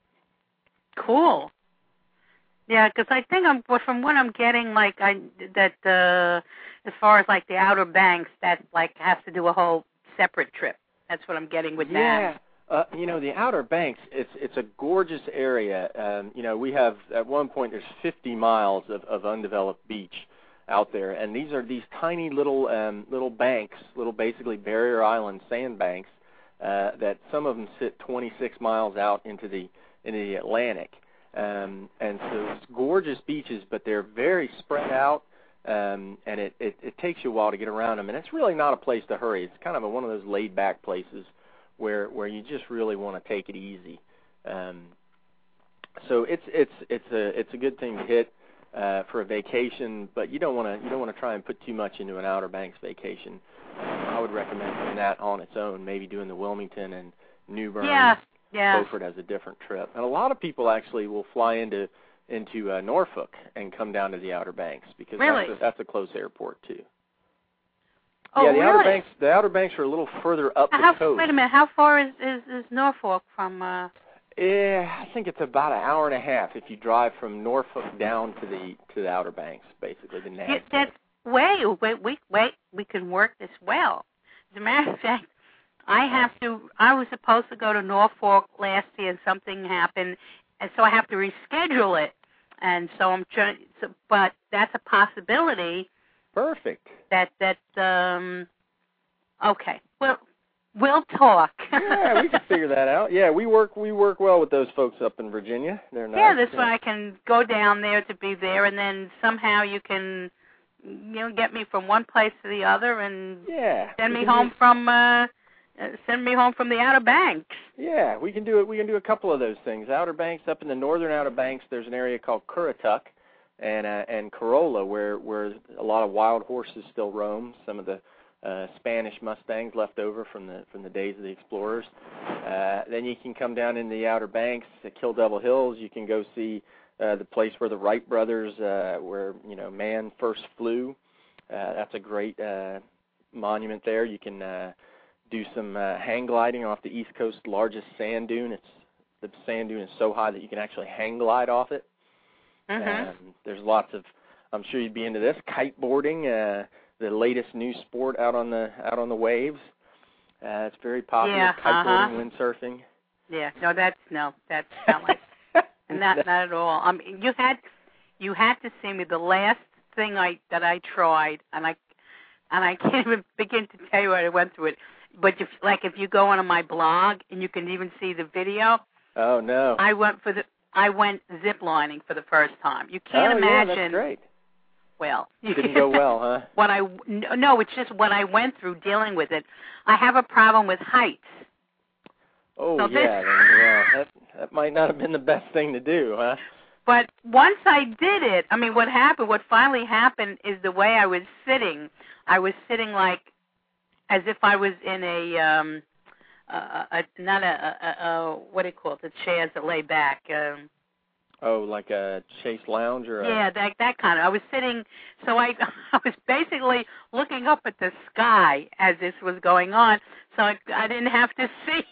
Cool. Yeah, because I think I'm from what I'm getting, like I that uh, as far as like the Outer Banks, that like has to do a whole separate trip. That's what I'm getting with yeah. that. Uh, you know, the Outer Banks, it's it's a gorgeous area. Um, you know, we have, at one point, there's fifty miles of, of undeveloped beach out there, and these are these tiny little um, little banks, little basically barrier island sand banks, uh, that some of them sit twenty-six miles out into the into the Atlantic. Um, and so it's gorgeous beaches, but they're very spread out, um, and it, it, it takes you a while to get around them. And it's really not a place to hurry. It's kind of a, one of those laid-back places where where you just really want to take it easy. Um, so it's it's it's a it's a good thing to hit uh, for a vacation, but you don't want to you don't want to try and put too much into an Outer Banks vacation. Um, I would recommend doing that on its own, maybe doing the Wilmington and New Bern. Yeah. Yeah. Beaufort has a different trip, and a lot of people actually will fly into into uh, Norfolk and come down to the Outer Banks because really? that's, a, that's a close airport too. Oh, yeah, the really? Outer Banks. The Outer Banks are a little further up how, the coast. Wait a minute. How far is is, is Norfolk from? Uh... Yeah, I think it's about an hour and a half if you drive from Norfolk down to the to the Outer Banks, basically the next. Yeah, that's way. Wait, wait, wait. We can work this well. As a matter of fact, I have to. I was supposed to go to Norfolk last year, and something happened, and so I have to reschedule it. And so I'm trying. So, but that's a possibility. Perfect. That that um. Okay. Well, we'll talk. Yeah, we can figure that out. Yeah, we work we work well with those folks up in Virginia. They're nice. Yeah, this way I can go down there to be there, and then somehow you can, you know, get me from one place to the other, and yeah, send me home from. Uh, Uh, send me home from the Outer Banks. Yeah, we can do it. We can do a couple of those things. Outer Banks, up in the northern Outer Banks, there's an area called Currituck and uh, and Corolla where where a lot of wild horses still roam. Some of the uh, Spanish Mustangs left over from the from the days of the explorers. Uh, then you can come down in the Outer Banks at Kill Devil Hills. You can go see uh, the place where the Wright brothers, uh, where you know man first flew. Uh, that's a great uh, monument there. You can. Uh, do some uh, hang gliding off the East Coast largest sand dune. It's the sand dune is so high that you can actually hang glide off it. Mm-hmm. Um, there's lots of, I'm sure you'd be into this, kiteboarding, uh, the latest new sport out on the out on the waves. Uh, it's very popular. Yeah, kiteboarding, uh-huh. windsurfing. Yeah, no, that's no, that's not like not not at all. I mean, you had you had to see me the last thing I that I tried, and I and I can't even begin to tell you what I went through it. But if, like if you go onto my blog and you can even see the video. Oh no! I went for the I went zip lining for the first time. You can't oh, imagine. Yeah, that's great. Well, it didn't go well, huh? What I no, it's just what I went through dealing with it. I have a problem with heights. Oh so yeah, this, then, yeah. That that might not have been the best thing to do, huh? But once I did it, I mean, what happened, what finally happened is the way I was sitting. I was sitting like as if I was in a, um, a, a not a, a, a, what do you call it, the chairs that lay back. Um, oh, like a Chase Lounge or a... Yeah, that that kind of. I was sitting, so I, I was basically looking up at the sky as this was going on, so I, I didn't have to see.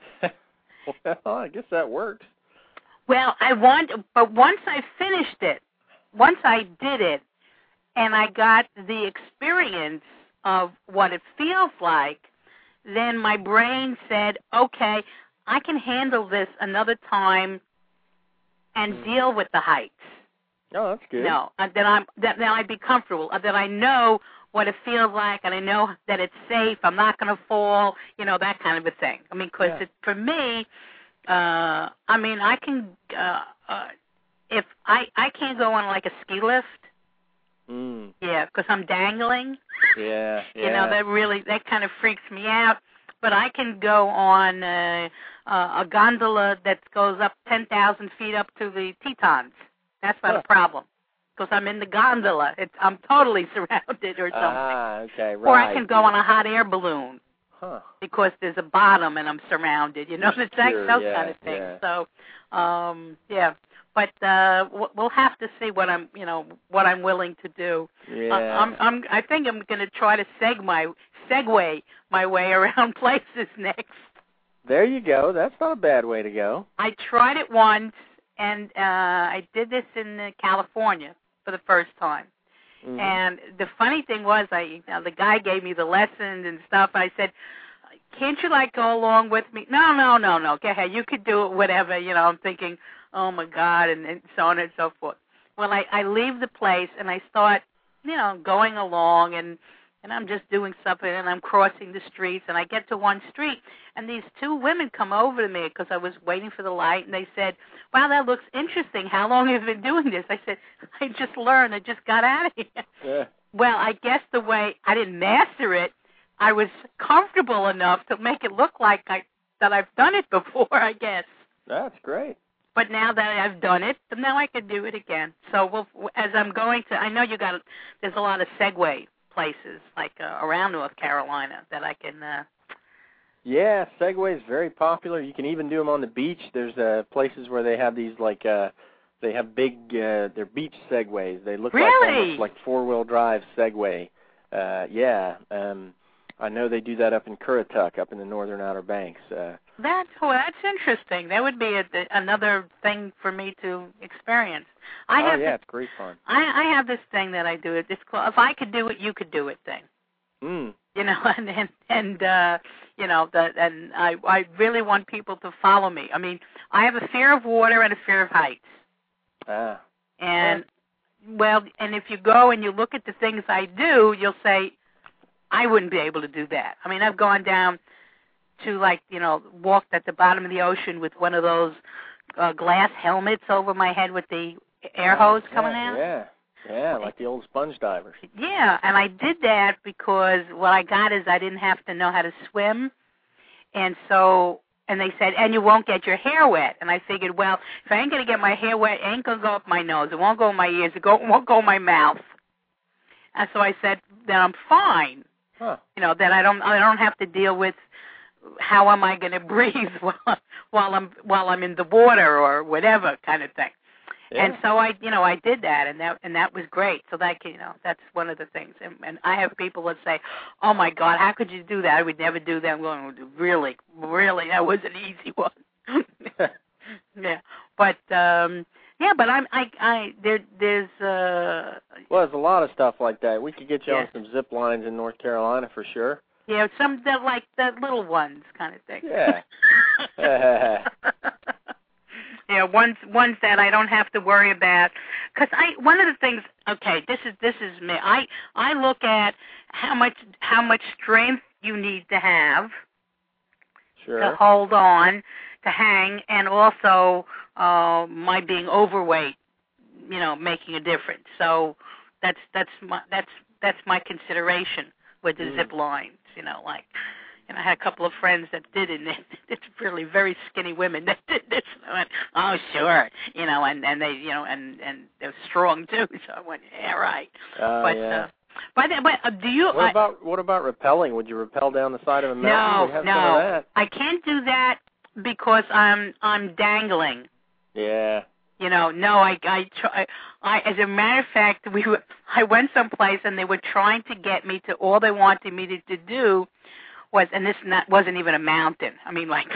Well, I guess that worked. Well, I want, but once I finished it, once I did it, and I got the experience of what it feels like, then my brain said, okay, I can handle this another time and mm. deal with the heights. Oh, that's good. No, uh, that I'm that now I'd be comfortable. Uh, that I know what it feels like, and I know that it's safe. I'm not going to fall. You know, that kind of a thing. I mean, because yeah. for me, uh, I mean, I can uh, uh, if I I can't go on like a ski lift. Mm. Yeah, because I'm dangling. Yeah, yeah. You know, that really that kind of freaks me out. But I can go on uh, uh, a gondola that goes up ten thousand feet up to the Tetons. That's not huh. a problem because I'm in the gondola. It's, I'm totally surrounded or something. Ah, okay, right. Or I can go on a hot air balloon huh. because there's a bottom and I'm surrounded. You know, it's like sure, those yeah, kind of things. Yeah. So, um, yeah. But uh, we'll have to see what I'm, you know, what I'm willing to do. Yeah. Uh, I'm, I'm, I think I'm going to try to seg my, segue my way around places next. There you go. That's not a bad way to go. I tried it once, and uh, I did this in uh, California for the first time. Mm-hmm. And the funny thing was, I, you know, the guy gave me the lessons and stuff. And I said, "Can't you like go along with me?" No, no, no, no. Go ahead. You could do it. Whatever. You know, I'm thinking, oh my God, and, and so on and so forth. Well, I, I leave the place and I start, you know, going along and. And I'm just doing something, and I'm crossing the streets, and I get to one street, and these two women come over to me because I was waiting for the light, and they said, "Wow, that looks interesting. How long have you been doing this?" I said, "I just learned. I just got out of here." Yeah. Well, I guess the way I didn't master it, I was comfortable enough to make it look like I that I've done it before, I guess. That's great. But now that I've done it, now I can do it again. So we'll, as I'm going to, I know you got, there's a lot of Segway places like uh, around North Carolina that I can. Uh... Yeah, Segway is very popular. You can even do them on the beach. There's uh, places where they have these like uh, they have big uh, they're beach Segways. They look really? like almost like four wheel drive Segway. Uh, yeah, um, I know they do that up in Currituck, up in the northern Outer Banks. Uh, that's well, that's interesting. That would be a, another thing for me to experience. I oh have yeah, this, it's great fun. I, I have this thing that I do. It's called, if I could do it, you could do it thing. Mm. You know, and and, and uh, you know, the, and I I really want people to follow me. I mean, I have a fear of water and a fear of heights. Ah. And yeah. well, and if you go and you look at the things I do, you'll say, I wouldn't be able to do that. I mean, I've gone down to, like, you know, walked at the bottom of the ocean with one of those uh, glass helmets over my head with the air hose yeah, coming out. Yeah, yeah, like the old sponge divers. Yeah, and I did that because what I got is I didn't have to know how to swim. And so, and they said, and you won't get your hair wet. And I figured, well, if I ain't going to get my hair wet, it ain't going to go up my nose. It won't go in my ears. It go, won't go in my mouth. And so I said, then I'm fine. Huh. You know, that I don't I don't have to deal with how am I going to breathe while, while I'm while I'm in the water or whatever kind of thing. Yeah. And so I, you know, I did that, and that and that was great. So that, you know, that's one of the things. And, and I have people that say, "Oh my God, how could you do that? I would never do that." I'm going, really, really, that was an easy one. Yeah, but um, yeah, but I'm I I there there's uh. Well, there's a lot of stuff like that. We could get you yeah. on some zip lines in North Carolina for sure. Yeah, some that like the little ones kind of thing. Yeah. Yeah, ones ones that I don't have to worry about, because I one of the things. Okay, this is this is me. I I look at how much how much strength you need to have sure. to hold on, to hang, and also uh, my being overweight, you know, making a difference. So that's that's my that's that's my consideration with the mm. zip lines. You know, like and I had a couple of friends that did it, and it's really very skinny women that did this. And I went, oh, sure, you know, and, and they, you know, and, and they're strong, too. So I went, yeah, right. Uh, but, yeah. uh, but, but uh, do you... What I, about what about rappelling? Would you rappel down the side of a mountain? No, have no. Some of that? I can't do that because I'm I'm dangling. Yeah. You know, no, I, I, try, I, as a matter of fact, we were, I went someplace and they were trying to get me to, all they wanted me to, to do was, and this not, wasn't even a mountain, I mean, like,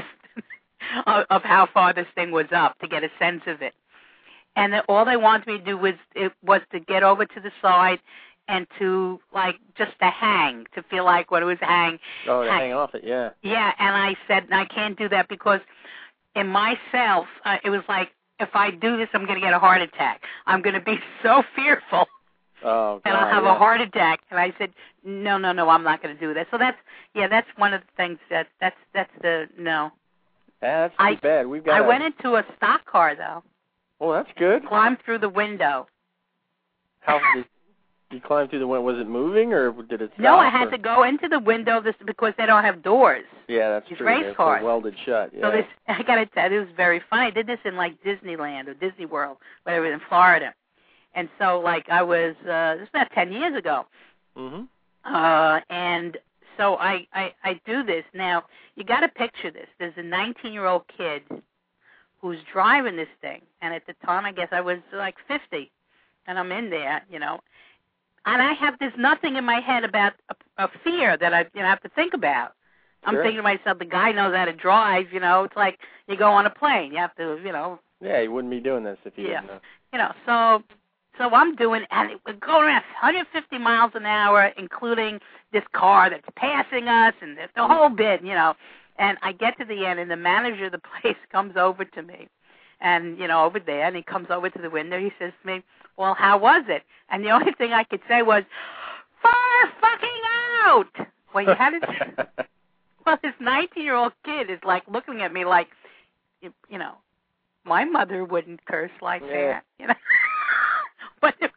of, of how far this thing was up, to get a sense of it. And then all they wanted me to do was, it was to get over to the side and to, like, just to hang, to feel like what it was hang. Oh, to hang, hang off it, yeah. Yeah, and I said, I can't do that because in myself, uh, it was like, if I do this, I'm going to get a heart attack. I'm going to be so fearful oh, that I'll have yeah. a heart attack. And I said, no, no, no, I'm not going to do that. So that's, yeah, that's one of the things that, that's, that's the, no. Yeah, that's too I, bad. We've got I a... went into a stock car, though. Well, that's good. Climbed through the window. How did you climb through the window? Was it moving, or did it stop? No, I had or? to go into the window this, because they don't have doors. Yeah, that's These true. race They're, cars. they're welded shut. Yeah. So this, I got to tell you, it was very funny. I did this in, like, Disneyland or Disney World, whatever, in Florida. And so, like, I was, uh, this was about ten years ago. Mhm. Uh, and so I, I, I do this. Now, you got to picture this. There's a nineteen-year-old kid who's driving this thing. And at the time, I guess I was, like, fifty. And I'm in there, you know. And I have, there's nothing in my head about a, a fear that I, you know, have to think about. I'm Sure. thinking to myself, the guy knows how to drive, you know. It's like you go on a plane. You have to, you know. Yeah, you wouldn't be doing this if you Yeah. didn't know. You know, so so I'm doing, and it, we're going around one hundred fifty miles an hour, including this car that's passing us, and the, the whole bit, you know. And I get to the end, and the manager of the place comes over to me, and, you know, over there, and he comes over to the window. He says to me, well, how was it? And the only thing I could say was, far fucking out! Well, you had to... Well, this nineteen-year-old kid is, like, looking at me like, you, you know, my mother wouldn't curse like yeah. that, you know. But it,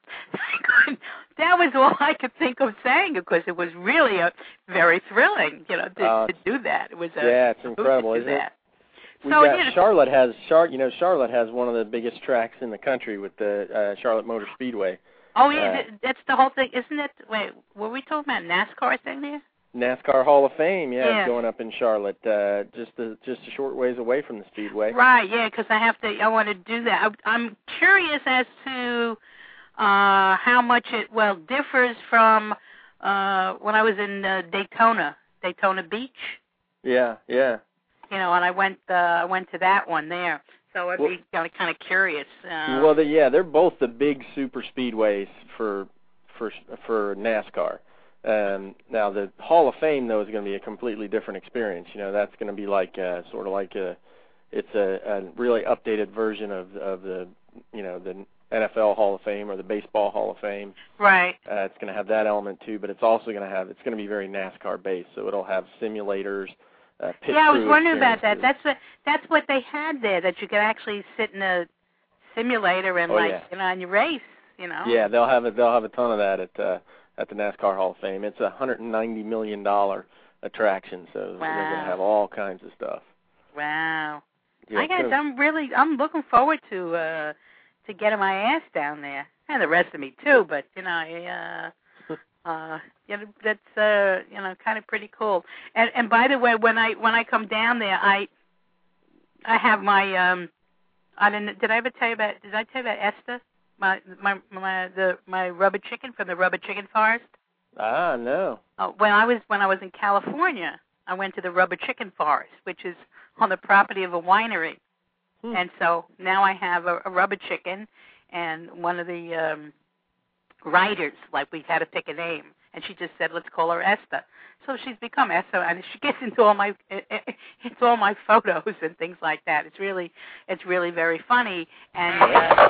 that was all I could think of saying, because it was really a very thrilling, you know, to, uh, to do that. It was a yeah, it's incredible, to do isn't that. it? We've So, got you know, Charlotte has Char, you know, Charlotte has one of the biggest tracks in the country with the uh, Charlotte Motor Speedway. Oh yeah, uh, th- that's the whole thing, isn't it? Wait, were we talking about NASCAR thing there? NASCAR Hall of Fame, yeah, Yeah. is going up in Charlotte, uh, just a, just a short ways away from the Speedway. Right, yeah, because I have to. I want to do that. I, I'm curious as to uh, how much it well differs from uh, when I was in uh, Daytona, Daytona Beach. Yeah, yeah. You know, and I went. Uh, I went to that one there. So I'd Well, be kind of kind of curious. Uh, well, the, yeah, they're both the big super speedways for for for NASCAR. Um, now the Hall of Fame though is going to be a completely different experience. You know, that's going to be like uh, sort of like a, it's a, a really updated version of of the, you know, the N F L Hall of Fame or the Baseball Hall of Fame. right. Uh, it's going to have that element too, but it's also going to have, it's going to be very NASCAR based. So it'll have simulators. Uh, pit Yeah, I was crew wondering about that. experiences. That's what that's what they had there. That you could actually sit in a simulator and Oh, like yeah. you know, and you race. You know. Yeah, they'll have a, they'll have a ton of that at uh, at the NASCAR Hall of Fame. It's a hundred and ninety million dollar attraction, so Wow. they're going to have all kinds of stuff. Wow. Yeah, I got. so- I'm really. I'm looking forward to uh to getting my ass down there, and the rest of me too. But you know, I, uh, uh, you know, that's uh, you know, kind of pretty cool. And and by the way, when I when I come down there, I I have my um. I didn't. Did I ever tell you about? Did I tell you about Esther? My my my the my rubber chicken from the rubber chicken forest. Ah, no. Oh, when I was when I was in California, I went to the rubber chicken forest, which is on the property of a winery. Hmm. And so now I have a, a rubber chicken, and one of the um, writers, like we had to pick a name, and she just said, let's call her Esther. So she's become Esther, and she gets into all my into all my photos and things like that. It's really it's really very funny. And uh,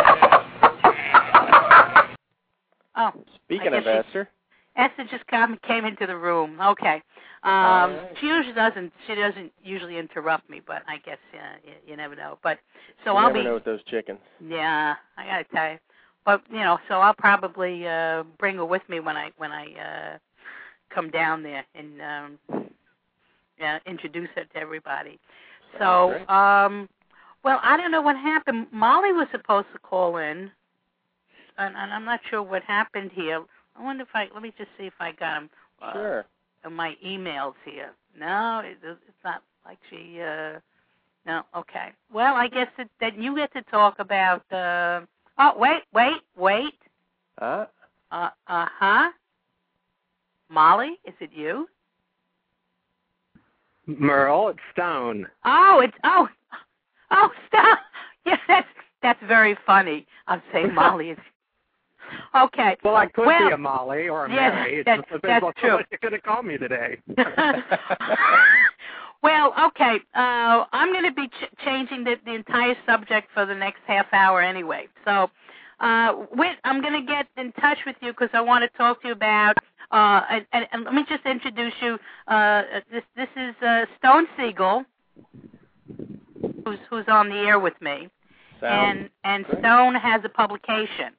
oh, Speaking I of guess she- Esther, Esther just come, came into the room. Okay. Um, right. She usually doesn't. She doesn't usually interrupt me, but I guess uh, you, you never know. But so you I'll never be. know with those chickens. Yeah, I gotta tell you. But you know, so I'll probably uh, bring her with me when I when I uh, come down there. And um, uh, introduce her to everybody. So, um, well, I don't know what happened. Molly was supposed to call in, and, and I'm not sure what happened here. I wonder if I, let me just see if I got them. Uh, sure. In my emails here. No, it, it's not like she, uh, no, okay. Well, I guess that, that you get to talk about, uh, oh, wait, wait, wait. Uh? Uh, uh-huh. Molly, is it you? Merle, it's Stone. Oh, it's, oh, oh, Stone. Yes, that's, that's very funny. I'm saying Molly is, okay. Well, I could well, be a Molly or a yes, Mary. It that, just depends that's on true. what you're going to call me today. Well, okay. Uh, I'm going to be ch- changing the, the entire subject for the next half hour anyway. So uh, Whit, I'm going to get in touch with you because I want to talk to you about, uh, and, and, and let me just introduce you. Uh, this this is uh, Stone Siegel, who's, who's on the air with me. Sounds and and great. Stone has a publication.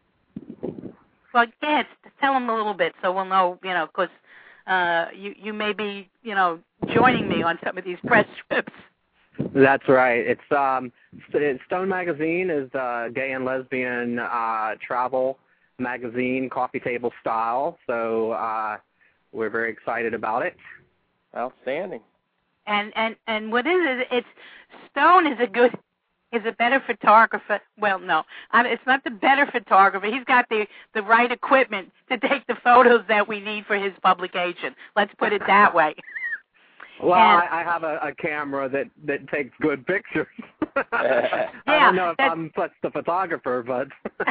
Well, yeah, tell him a little bit so we'll know, you know, because uh, you, you may be, you know, joining me on some of these press trips. That's right. It's um, Stone Magazine is a gay and lesbian uh, travel magazine, coffee table style. So uh, we're very excited about it. Outstanding. And and and what is it? It's Stone is a good, is a better photographer. Well, no, I mean, it's not the better photographer. He's got the the right equipment to take the photos that we need for his publication. Let's put it that way. Well, And- I, I have a, a camera that, that takes good pictures. Yeah, I don't know if that's- I'm such the photographer, but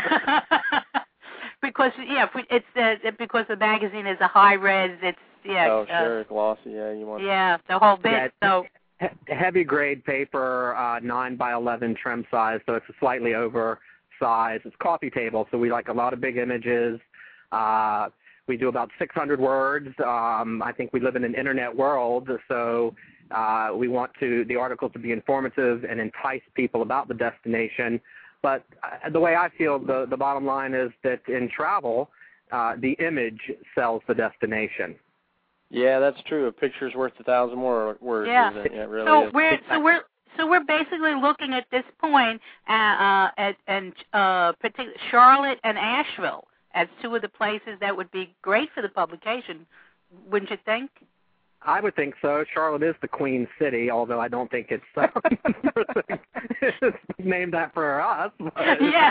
because yeah, if we- it's uh, because the magazine is a high res. It's yeah. oh, uh, sure, glossy. Yeah, you want. Yeah, the whole bit. Yeah, So he- heavy grade paper, uh, nine by eleven trim size, so it's a slightly over size. It's coffee table, so we like a lot of big images. Uh, we do about six hundred words. Um, I think we live in an internet world, so uh, we want to the articles to be informative and entice people about the destination. But uh, the way I feel, the, the bottom line is that in travel, uh, the image sells the destination. Yeah, that's true. A picture's worth a thousand more words. Yeah. Isn't it? Yeah, it really so is. we're so we're so we're basically looking at this point uh, uh, at and uh, particularly Charlotte and Asheville as two of the places that would be great for the publication, wouldn't you think? I would think so. Charlotte is the Queen City, although I don't think it's, uh, it's named that for us. But. Yeah,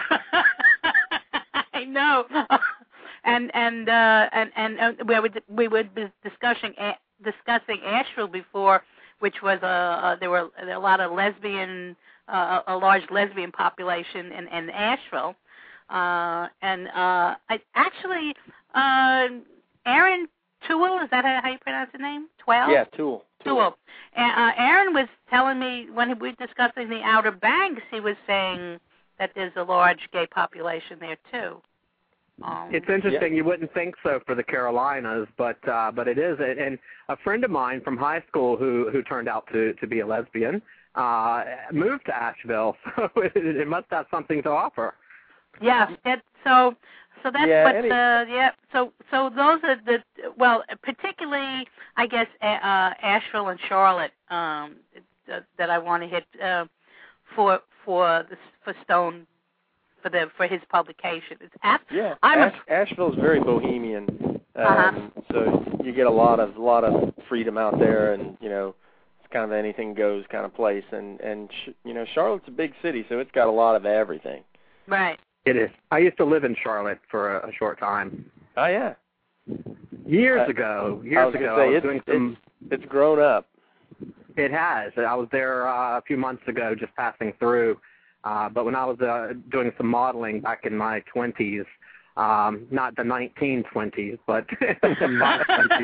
I know. And and uh, and and uh, we would we would be discussing uh, discussing Asheville before, which was a uh, uh, there were a lot of lesbian uh, a large lesbian population in, in Asheville, uh, and uh, I actually uh, Aaron Toole, is that how you pronounce his name? Twelve? Yeah, Toole. Toole. And, uh, Aaron was telling me when we were discussing the Outer Banks, he was saying that there's a large gay population there too. Um, It's interesting. Yeah. You wouldn't think so for the Carolinas, but uh, but it is. And a friend of mine from high school who who turned out to to be a lesbian uh, moved to Asheville, so it, it must have something to offer. Yeah. It, so so that's Yeah, what. any- Uh, yeah. So so those are the well, particularly I guess uh, Asheville and Charlotte um, that, that I want to hit uh, for for the, for Stone. For the for his publication, it's ab- Yeah, I'm Ash, Asheville's very bohemian, um, Uh-huh. so you get a lot of lot of freedom out there, and you know, it's kind of anything goes kind of place. And and sh- you know, Charlotte's a big city, so it's got a lot of everything. right. It is. I used to live in Charlotte for a, a short time. Oh yeah, Years Uh, ago. I Years was ago, gonna say I was it's, doing some. it's it's grown up. It has. I was there uh, a few months ago, just passing through. Uh, but when I was uh, doing some modeling back in my twenties, um, not the nineteen twenties, but in my twenties,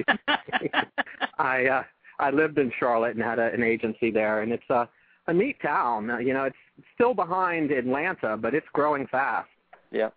I uh, I lived in Charlotte and had a, an agency there, and it's a a neat town. Uh, you know, it's still behind Atlanta, but it's growing fast. Yeah.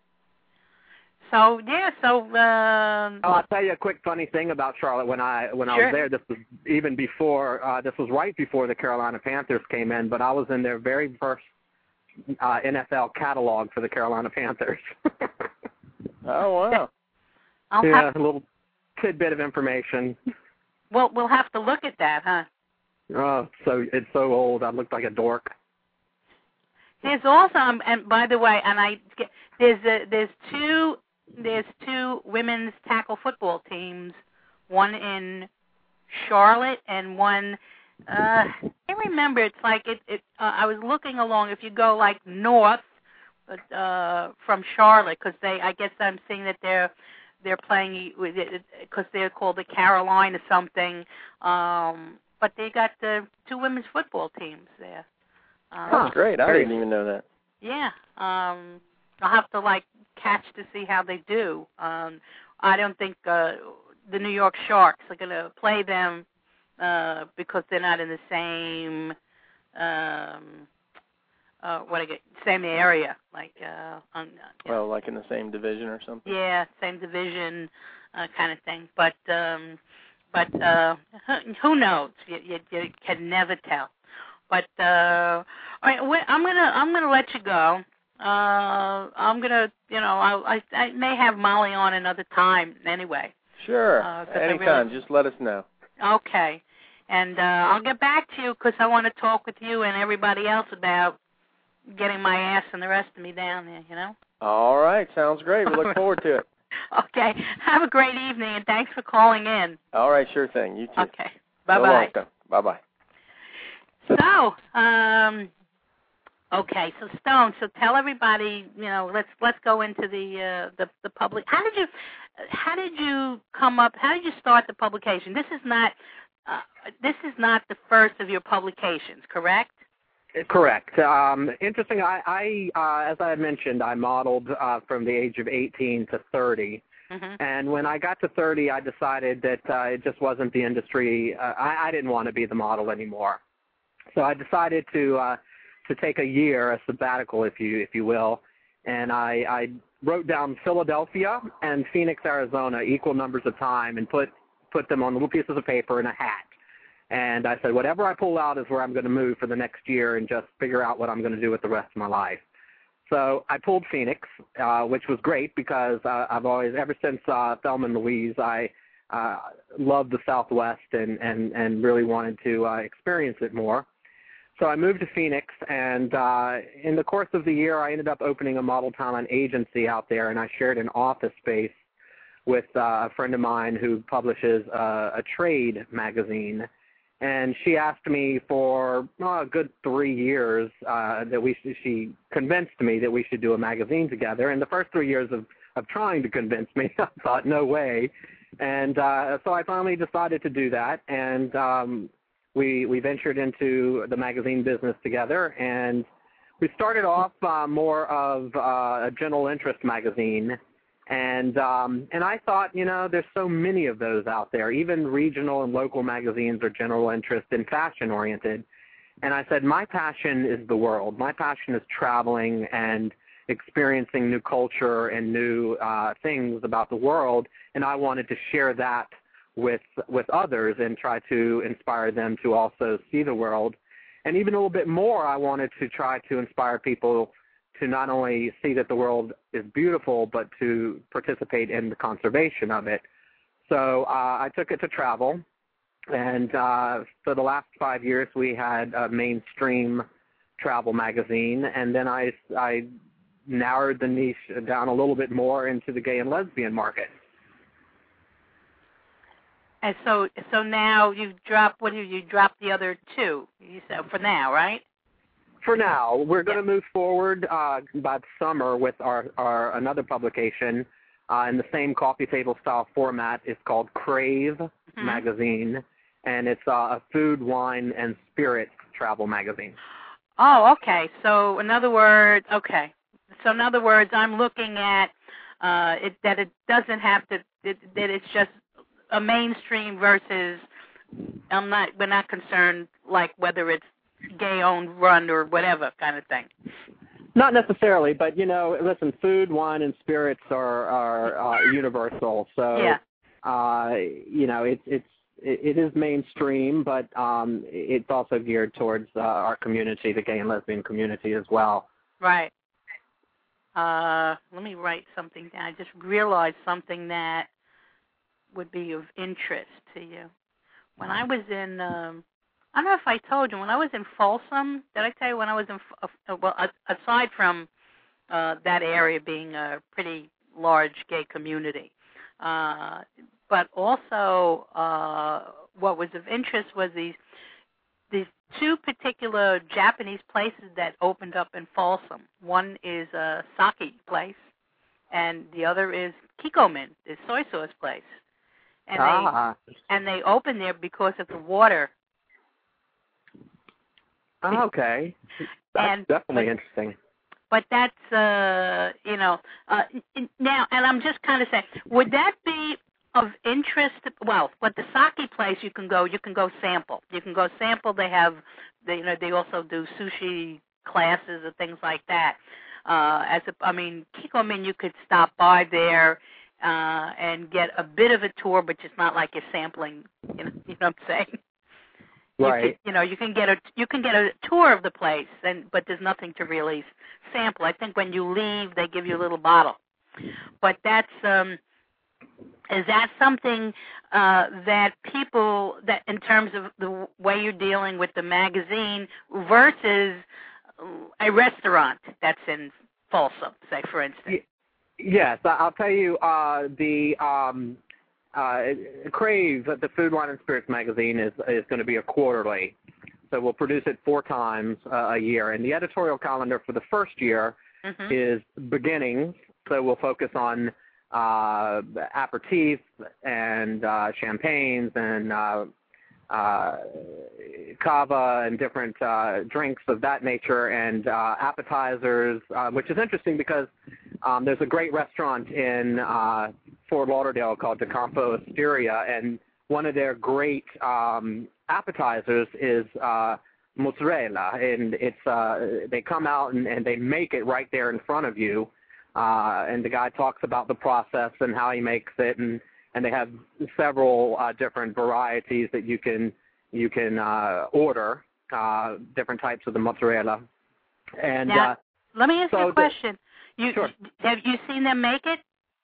So yeah, so um, Oh, I'll tell you a quick funny thing about Charlotte. When I when I Sure. was there, this was even before. Uh, this was right before the Carolina Panthers came in, but I was in their very first uh, N F L catalog for the Carolina Panthers. Oh wow. I'll yeah, have a little tidbit of information. Well, we'll have to look at that, huh? Oh, so it's so old. I looked like a dork. There's also, um, and by the way, and I there's a, there's two there's two women's tackle football teams, one in Charlotte and one. Uh, I remember it's like it. it uh, I was looking along. If you go like north uh, from Charlotte, because they, I guess I'm seeing that they're they're playing with it because they're called the Caroline or something. Um, but they got the two women's football teams there. Um, That's great. I didn't even know that. Yeah. Um, I'll have to like catch to see how they do. Um, I don't think uh, the New York Sharks are going to play them uh, because they're not in the same um, uh, what I get same area, like uh, on, well, like in the same division or something. Yeah, same division uh, kind of thing. But um, but uh, who knows? You, you, you can never tell. But uh, all right, I'm gonna I'm gonna let you go. Uh, I'm gonna you know I, I I may have Molly on another time anyway. Sure. Uh, Anytime. Really... Just let us know. Okay. And uh, I'll get back to you because I want to talk with you and everybody else about getting my ass and the rest of me down there. You know. All right. Sounds great. We look forward to it. Okay. Have a great evening and thanks for calling in. All right. Sure thing. You too. Okay. Bye bye. Bye bye. So, um, okay, so Stone. So tell everybody, you know, let's let's go into the uh, the the public. How did you how did you come up? How did you start the publication? This is not uh, this is not the first of your publications, correct? Correct. Um, interesting. I, I uh, as I had mentioned, I modeled uh, from the age of eighteen to thirty. Mm-hmm. And when I got to thirty, I decided that uh, it just wasn't the industry. Uh, I, I didn't want to be the model anymore. So I decided to uh, to take a year, a sabbatical, if you if you will, and I, I wrote down Philadelphia and Phoenix, Arizona, equal numbers of time, and put put them on little pieces of paper in a hat. And I said, whatever I pull out is where I'm going to move for the next year, and just figure out what I'm going to do with the rest of my life. So I pulled Phoenix, uh, which was great because uh, I've always, ever since uh, Thelma and Louise, I uh, loved the Southwest and and and really wanted to uh, experience it more. So I moved to Phoenix, and uh, in the course of the year, I ended up opening a model talent agency out there, and I shared an office space with uh, a friend of mine who publishes uh, a trade magazine. And she asked me for oh, a good three years uh, that we should, she convinced me that we should do a magazine together. And the first three years of, of trying to convince me, I thought, no way. And uh, so I finally decided to do that, and um, We we ventured into the magazine business together, and we started off uh, more of uh, a general interest magazine, and um, and I thought, you know, there's so many of those out there. Even regional and local magazines are general interest and fashion oriented, and I said my passion is the world. My passion is traveling and experiencing new culture and new uh, things about the world, and I wanted to share that with with others and try to inspire them to also see the world. And even a little bit more, I wanted to try to inspire people to not only see that the world is beautiful, but to participate in the conservation of it. So uh, I took it to travel, and uh, for the last five years we had a mainstream travel magazine, and then I, I narrowed the niche down a little bit more into the gay and lesbian market. And so, so now you've dropped. What have you dropped the other two? You said for now, right? For now, we're going to yeah. move forward uh, by the summer with our, our another publication uh, in the same coffee table style format. It's called Crave mm-hmm. Magazine, and it's uh, a food, wine, and spirits travel magazine. Oh, okay. So, in other words, okay. So, in other words, I'm looking at uh, it that it doesn't have to. It, that it's just a mainstream versus I'm not we're not concerned like whether it's gay owned, run or whatever kind of thing. Not necessarily, but you know, listen, food, wine, and spirits are are uh, universal. So yeah. uh, you know, it's it's it, it is mainstream, but um, it's also geared towards uh, our community, the gay and lesbian community as well. Right. Uh, let me write something down. I just realized something that would be of interest to you. when I was in, um, I don't know if I told you, when I was in Folsom, did I tell you when I was in, uh, well, aside from uh, that area being a pretty large gay community, uh, but also uh, what was of interest was these these two particular Japanese places that opened up in Folsom. One is a sake place, and the other is Kikkoman, the soy sauce place. And ah. they and they opened there because of the water. Oh, okay, that's and, definitely but, interesting. But that's uh, you know uh, now, and I'm just kind of saying, would that be of interest? Well, but the sake place, you can go. You can go sample. You can go sample. They have, they, you know, they also do sushi classes and things like that. Uh, as a, I mean, Kikkoman, you could stop by there uh, and get a bit of a tour, but just not like you're sampling. You know, you know what I'm saying? Right. You, could, you know, you can get a you can get a tour of the place, and but there's nothing to really sample. I think when you leave, they give you a little bottle. But that's um, is that something uh, that people that in terms of the way you're dealing with the magazine versus a restaurant that's in Folsom, say for instance? Yes, I'll tell you uh, the. Um, Uh, Crave, the Food, Wine, and Spirits magazine, is is going to be a quarterly. So we'll produce it four times uh, a year. And the editorial calendar for the first year mm-hmm. is beginnings. So we'll focus on uh, aperitifs and uh, champagnes and uh, uh, cava and different uh, drinks of that nature and uh, appetizers, uh, which is interesting because um, there's a great restaurant in uh, Fort Lauderdale called De Campo Osteria, and one of their great um, appetizers is uh, mozzarella, and it's uh, they come out and, and they make it right there in front of you, uh, and the guy talks about the process and how he makes it, and, and they have several uh, different varieties that you can you can uh, order, uh, different types of the mozzarella. And now, uh, let me ask so you a question. The, you sure. Have you seen them make it?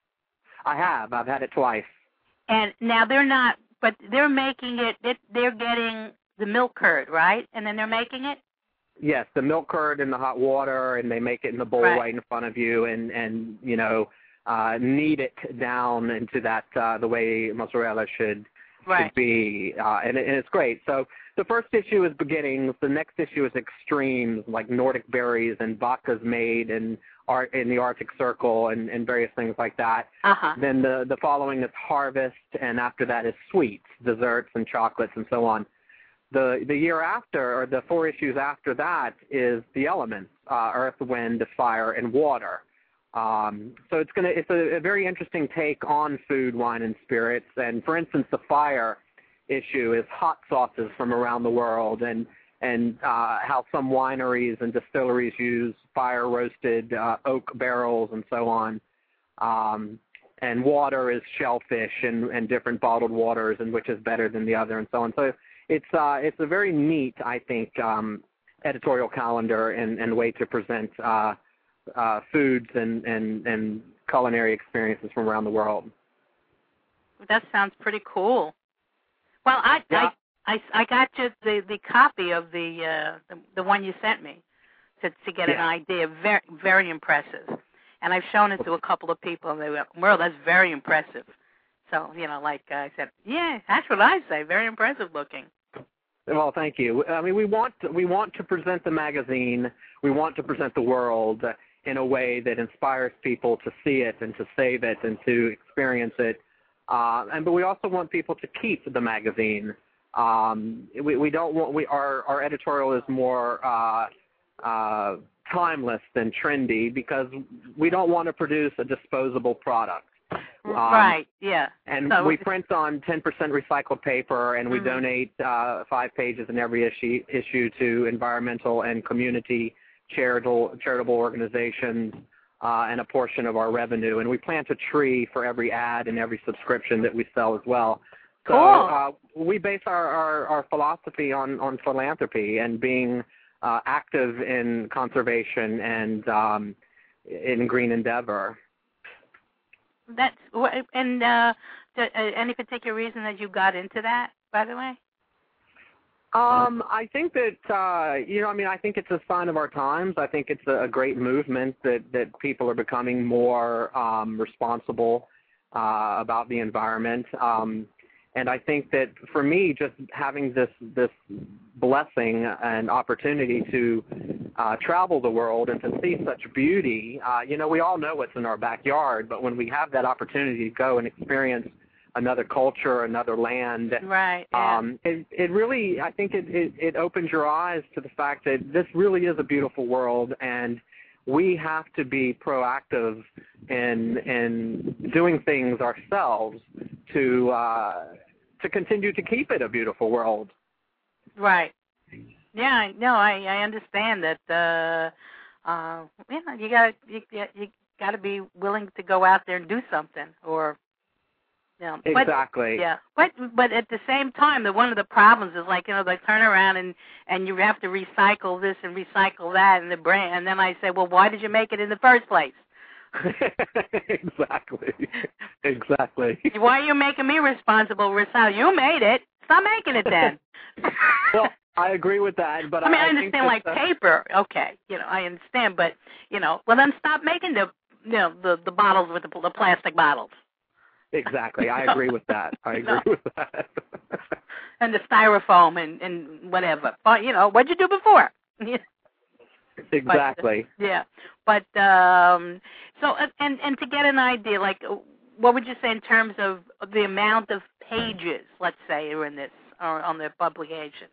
I have. I've had it twice. And now they're not, but they're making it, they're getting the milk curd, right? And then they're making it? Yes, the milk curd in the hot water, and they make it in the bowl right, right in front of you, and, and you know, uh, knead it down into that, uh, the way mozzarella should, right. should be, uh, and, and it's great. So the first issue is beginnings. The next issue is extremes, like Nordic berries and vodkas made and art in the Arctic Circle and, and various things like that. Uh-huh. Then the, the following is harvest, and after that is sweets, desserts, and chocolates, and so on. The the year after, or the four issues after that, is the elements: uh, earth, wind, fire, and water. Um, so it's gonna it's a, a very interesting take on food, wine, and spirits. And for instance, the fire issue is hot sauces from around the world, and and uh, how some wineries and distilleries use fire-roasted uh, oak barrels and so on. Um, and water is shellfish and, and different bottled waters, and which is better than the other, and so on. So it's uh, it's a very neat, I think, um, editorial calendar and, and way to present uh, uh, foods and, and, and culinary experiences from around the world. That sounds pretty cool. Well, I... Yeah. I I, I got you the, the copy of the, uh, the the one you sent me to to get yeah. an idea. Very very impressive, and I've shown it to a couple of people, and they went, "Merle, that's very impressive." So you know, like uh, I said, yeah, that's what I say. Very impressive looking. Well, thank you. I mean, we want to, we want to present the magazine. We want to present the world in a way that inspires people to see it and to save it and to experience it. Uh, and but we also want people to keep the magazine. Um, we, we don't want we our our editorial is more uh, uh, timeless than trendy because we don't want to produce a disposable product. Um, right. Yeah. And so, we print on ten percent recycled paper, and we mm-hmm. donate uh, five pages in every issue issue to environmental and community charitable charitable organizations, uh, and a portion of our revenue. And we plant a tree for every ad and every subscription that we sell as well. So cool. uh, we base our, our, our philosophy on, on philanthropy and being uh, active in conservation and um, in green endeavor. That's and uh, th- uh, any particular reason that you got into that? by the way? Um, I think that, uh, you know, I mean, I think it's a sign of our times. I think it's a, a great movement that, that people are becoming more um, responsible uh, about the environment. Um, and I think that for me, just having this this blessing and opportunity to uh, travel the world and to see such beauty, uh, you know, we all know what's in our backyard, but when we have that opportunity to go and experience another culture, another land. Right. Yeah. Um, it, it really, I think it, it, it opens your eyes to the fact that this really is a beautiful world, and we have to be proactive in in doing things ourselves to uh, to continue to keep it a beautiful world. Right. Yeah. No, I I understand that. Uh, uh, you know, you got you you got to be willing to go out there and do something, or. Yeah, exactly. But, yeah, but but at the same time, the one of the problems is like, you know, they turn around and and you have to recycle this and recycle that, and the brain, and then I say, well, why did you make it in the first place? Exactly. Exactly. Why are you making me responsible? Recycle? You made it. Stop making it then. Well, I agree with that, but I mean, I, I understand I like the... paper. Okay, you know, I understand, but you know, well, then stop making the you know the the bottles with the, the plastic bottles. Exactly. I agree with that. I agree no. with that. And the styrofoam and, and whatever. But, you know, what'd you do before? Exactly. But, uh, yeah. But, um, so, and, and to get an idea, like, what would you say in terms of the amount of pages, let's say, are in this, or on the publication?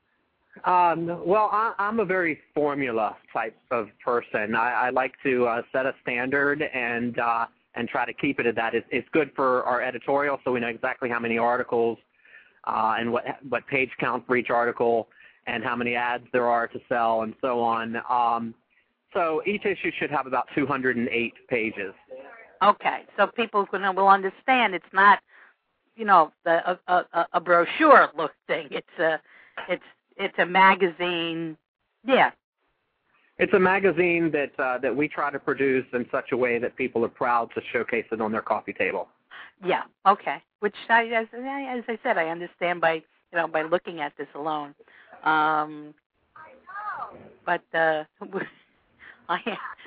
Um, well, I, I'm a very formula type of person. I, I like to uh, set a standard and, uh, and try to keep it at that. It's, it's good for our editorial, so we know exactly how many articles uh, and what what page count for each article and how many ads there are to sell and so on. Um, so each issue should have about two hundred eight pages. Okay, so people will understand it's not, you know, the, a, a, a brochure look thing. It's a it's it's a magazine. Yeah. It's a magazine that uh, that we try to produce in such a way that people are proud to showcase it on their coffee table. Yeah. Okay. Which, I, as, as I said, I understand by you know by looking at this alone. Um, but uh, I,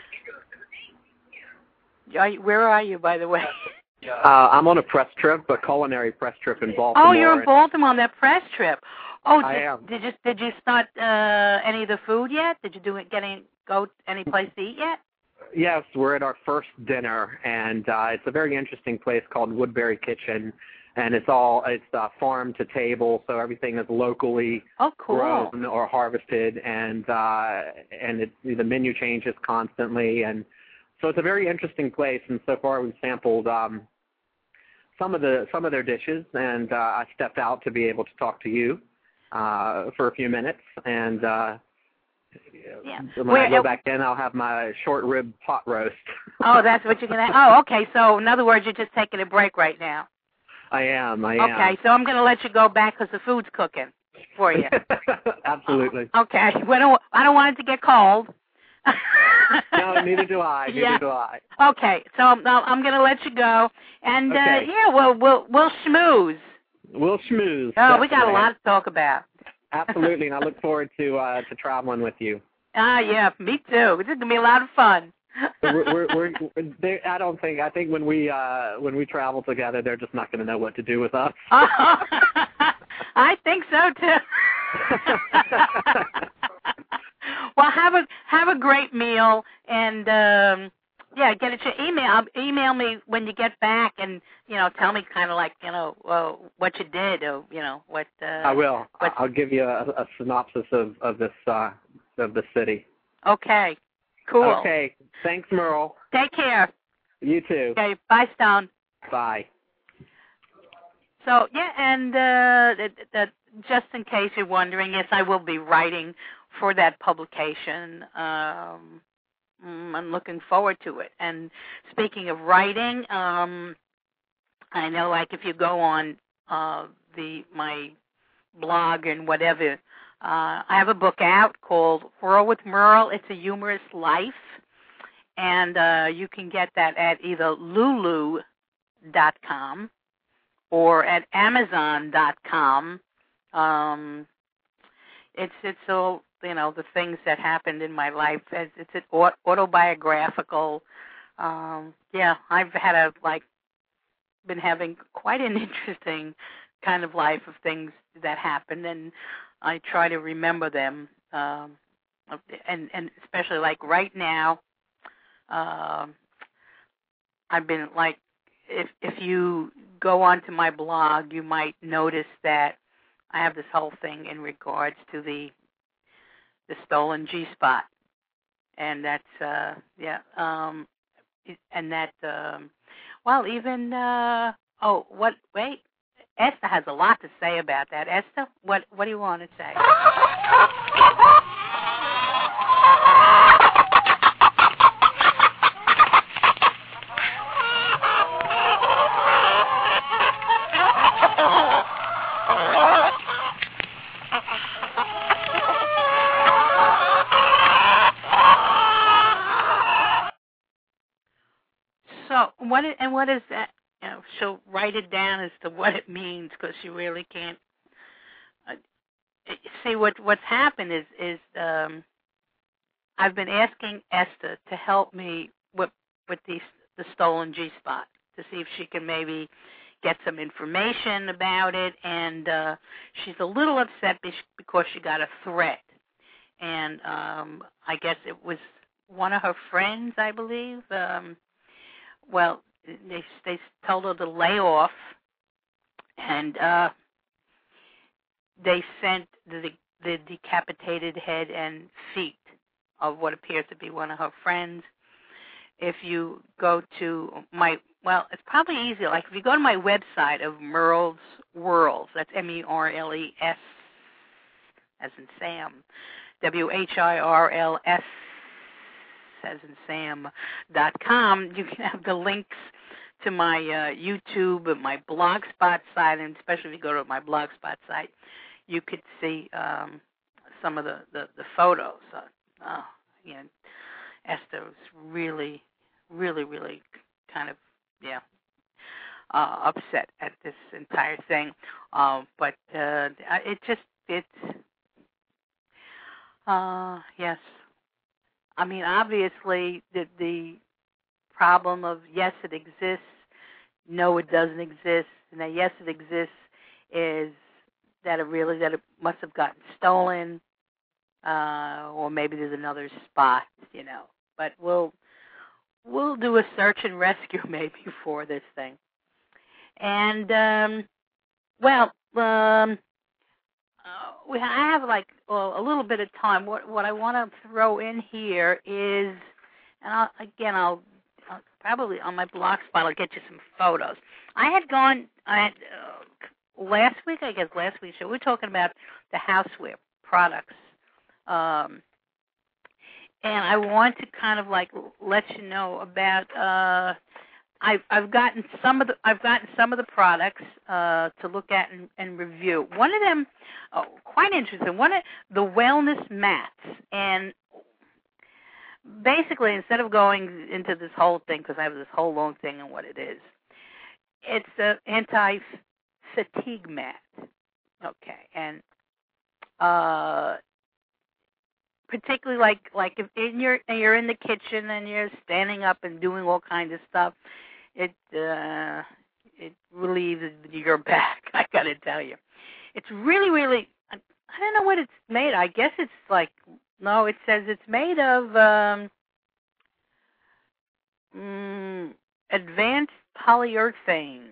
where are you, by the way? Uh, I'm on a press trip, a culinary press trip in Baltimore. Oh, you're in Baltimore on that press trip. Oh, did, I am. Did you did you start uh, any of the food yet? Did you do it? Getting go any place to eat yet? Yes, we're at our first dinner, and uh, it's a very interesting place called Woodbury Kitchen, and it's all it's uh, farm to table, so everything is locally oh, cool. grown or harvested, and uh, and it, the menu changes constantly, and so it's a very interesting place. And so far, we've sampled um, some of the some of their dishes, and uh, I stepped out to be able to talk to you. Uh, for a few minutes, and uh, yeah. when Where, I go back in, I'll have my short rib pot roast. Oh, that's what you're going to Oh, okay. So, in other words, you're just taking a break right now. I am, I am. Okay, so I'm going to let you go back because the food's cooking for you. Absolutely. Okay. We don't, I don't want it to get cold. No, neither do I. Neither yeah. do I. Okay, so I'm, I'm going to let you go. And, okay. uh, yeah, we'll, we'll, we'll schmooze. We'll schmooze. Oh, definitely. We got a lot to talk about. Absolutely, and I look forward to uh, to traveling with you. Ah, yeah, me too. This is gonna be a lot of fun. we're, we're, we're, we're I don't think. I think when we uh, when we travel together, they're just not going to know what to do with us. Oh, I think so too. Well, have a have a great meal, and um, yeah, get it your email. Email me when you get back, and you know, tell me kind of like you know well, what you did, or you know what. Uh, I will. what, I'll give you a, a synopsis of of this uh, of the city. Okay. Cool. Okay. Thanks, Merle. Take care. You too. Okay. Bye, Stone. Bye. So yeah, and uh, that, that, just in case you're wondering, yes, I will be writing for that publication. Um, I'm looking forward to it. And speaking of writing, um, I know, like, if you go on uh, the my blog and whatever, uh, I have a book out called Whirl with Merle. It's a humorous life, and uh, you can get that at either lulu dot com or at Amazon dot com. Um, it's it's all, you know, the things that happened in my life. It's, it's an autobiographical. Um, yeah, I've had a like been having quite an interesting kind of life of things that happened, and I try to remember them. Um, and and especially like right now, um, I've been like, if if you go onto my blog, you might notice that I have this whole thing in regards to the the stolen G-spot, and that's uh, yeah, um, and that um, well, even uh, oh, what? Wait, Esther has a lot to say about that. Esther, what what do you want to say? So what is, and what is that? You know, she'll write it down as to what it means, because she really can't uh, see what what's happened is is um, I've been asking Esther to help me with with these the stolen G-spot, to see if she can maybe get some information about it, and uh, she's a little upset because she got a threat, and um, I guess it was one of her friends, I believe. Um, well, they they told her to lay off, and uh, they sent the the decapitated head and feet of what appears to be one of her friends. If you go to my, well, it's probably easier. Like if you go to my website of Merle's Worlds, that's M E R L E S as in Sam, W H I R L S as in Sam dot com. You can have the links to my uh, YouTube and my Blogspot site, and especially if you go to my Blogspot site, you could see um, some of the, the, the photos. Uh, oh, you know, Esther was really, really, really kind of, yeah, uh, upset at this entire thing. Uh, but uh, it just, it's, uh, yes. I mean, obviously, the, the problem of, yes, it exists, no, it doesn't exist, and that, yes, it exists, is that it really, that it must have gotten stolen, uh, or maybe there's another spot, you know. But we'll we'll do a search and rescue maybe for this thing. And, um, well, um, uh, we I have like well, a little bit of time. What what I want to throw in here is, and I'll, again, I'll, I'll probably on my blog spot, I'll get you some photos. I had gone, I had, uh, last week, I guess last week's show, we were talking about the houseware products. Um, and I want to kind of like let you know about. Uh, I've I've gotten some of the I've gotten some of the products uh, to look at and, and review. One of them, oh, quite interesting. One of the wellness mats, and basically instead of going into this whole thing, because I have this whole long thing on what it is, it's an anti-fatigue mat. Okay, and uh. particularly like like if in your you're in the kitchen and you're standing up and doing all kinds of stuff, it uh, it relieves your back. I gotta tell you, it's really really. I don't know what it's made. I guess it's like no. It says it's made of um, mm, advanced polyurethane.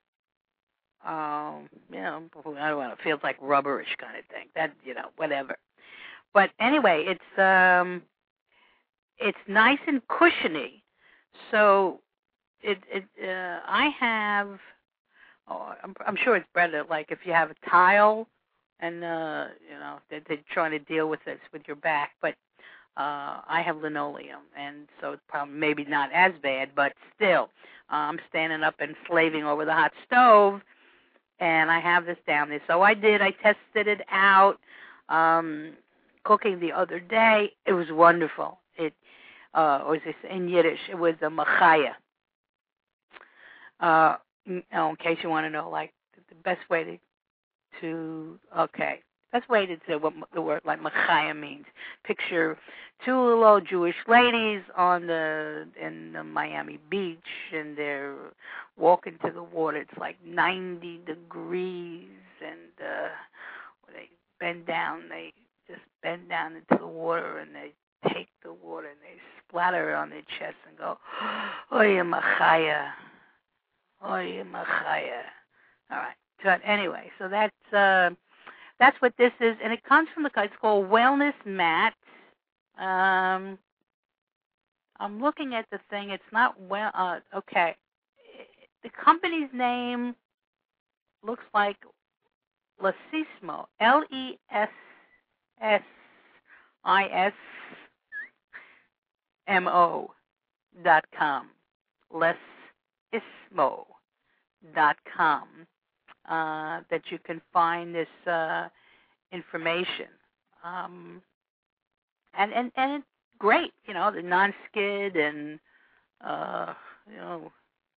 Um, you know, I don't know. It feels like rubberish kind of thing. That you know, whatever. But anyway, it's um, it's nice and cushiony. So it it uh, I have. Oh, I'm, I'm sure it's better. Like if you have a tile, and uh, you know they're, they're trying to deal with this with your back. But uh, I have linoleum, and so it's probably maybe not as bad. But still, uh, I'm standing up and slaving over the hot stove, and I have this down there. So I did. I tested it out. Um, Cooking the other day, it was wonderful. It uh, was this in Yiddish. It was a machaya. Uh, oh, in case you want to know, like the best way to to okay. Best way to say what the word like machaya means. Picture two little old Jewish ladies on the in the Miami Beach, and they're walking to the water. It's like ninety degrees, and uh, when they bend down, they just bend down into the water, and they take the water and they splatter it on their chest and go, "Oye machaya, oye machaya." All right. So anyway, so that's. Uh, That's what this is, and it comes from the, it's called Wellness Mat. Um, I'm looking at the thing. It's not well, uh, okay. The company's name looks like Lesismo, L E S S I S M O dot com, Lesismo dot com. Uh, that you can find this uh, information, um, and and and it's great, you know, the non-skid and uh, you know,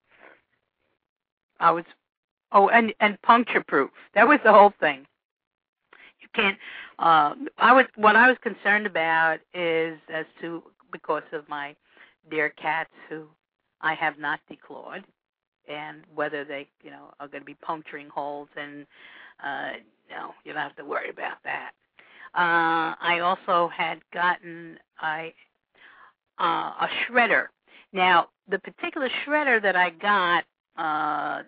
I was oh and and puncture proof. That was the whole thing. You can't. Uh, I was what I was concerned about is as to because of my dear cats who I have not declawed. And whether they, you know, are going to be puncturing holes, and uh, no, you don't have to worry about that. Uh, I also had gotten a, uh, a shredder. Now, the particular shredder that I got, uh,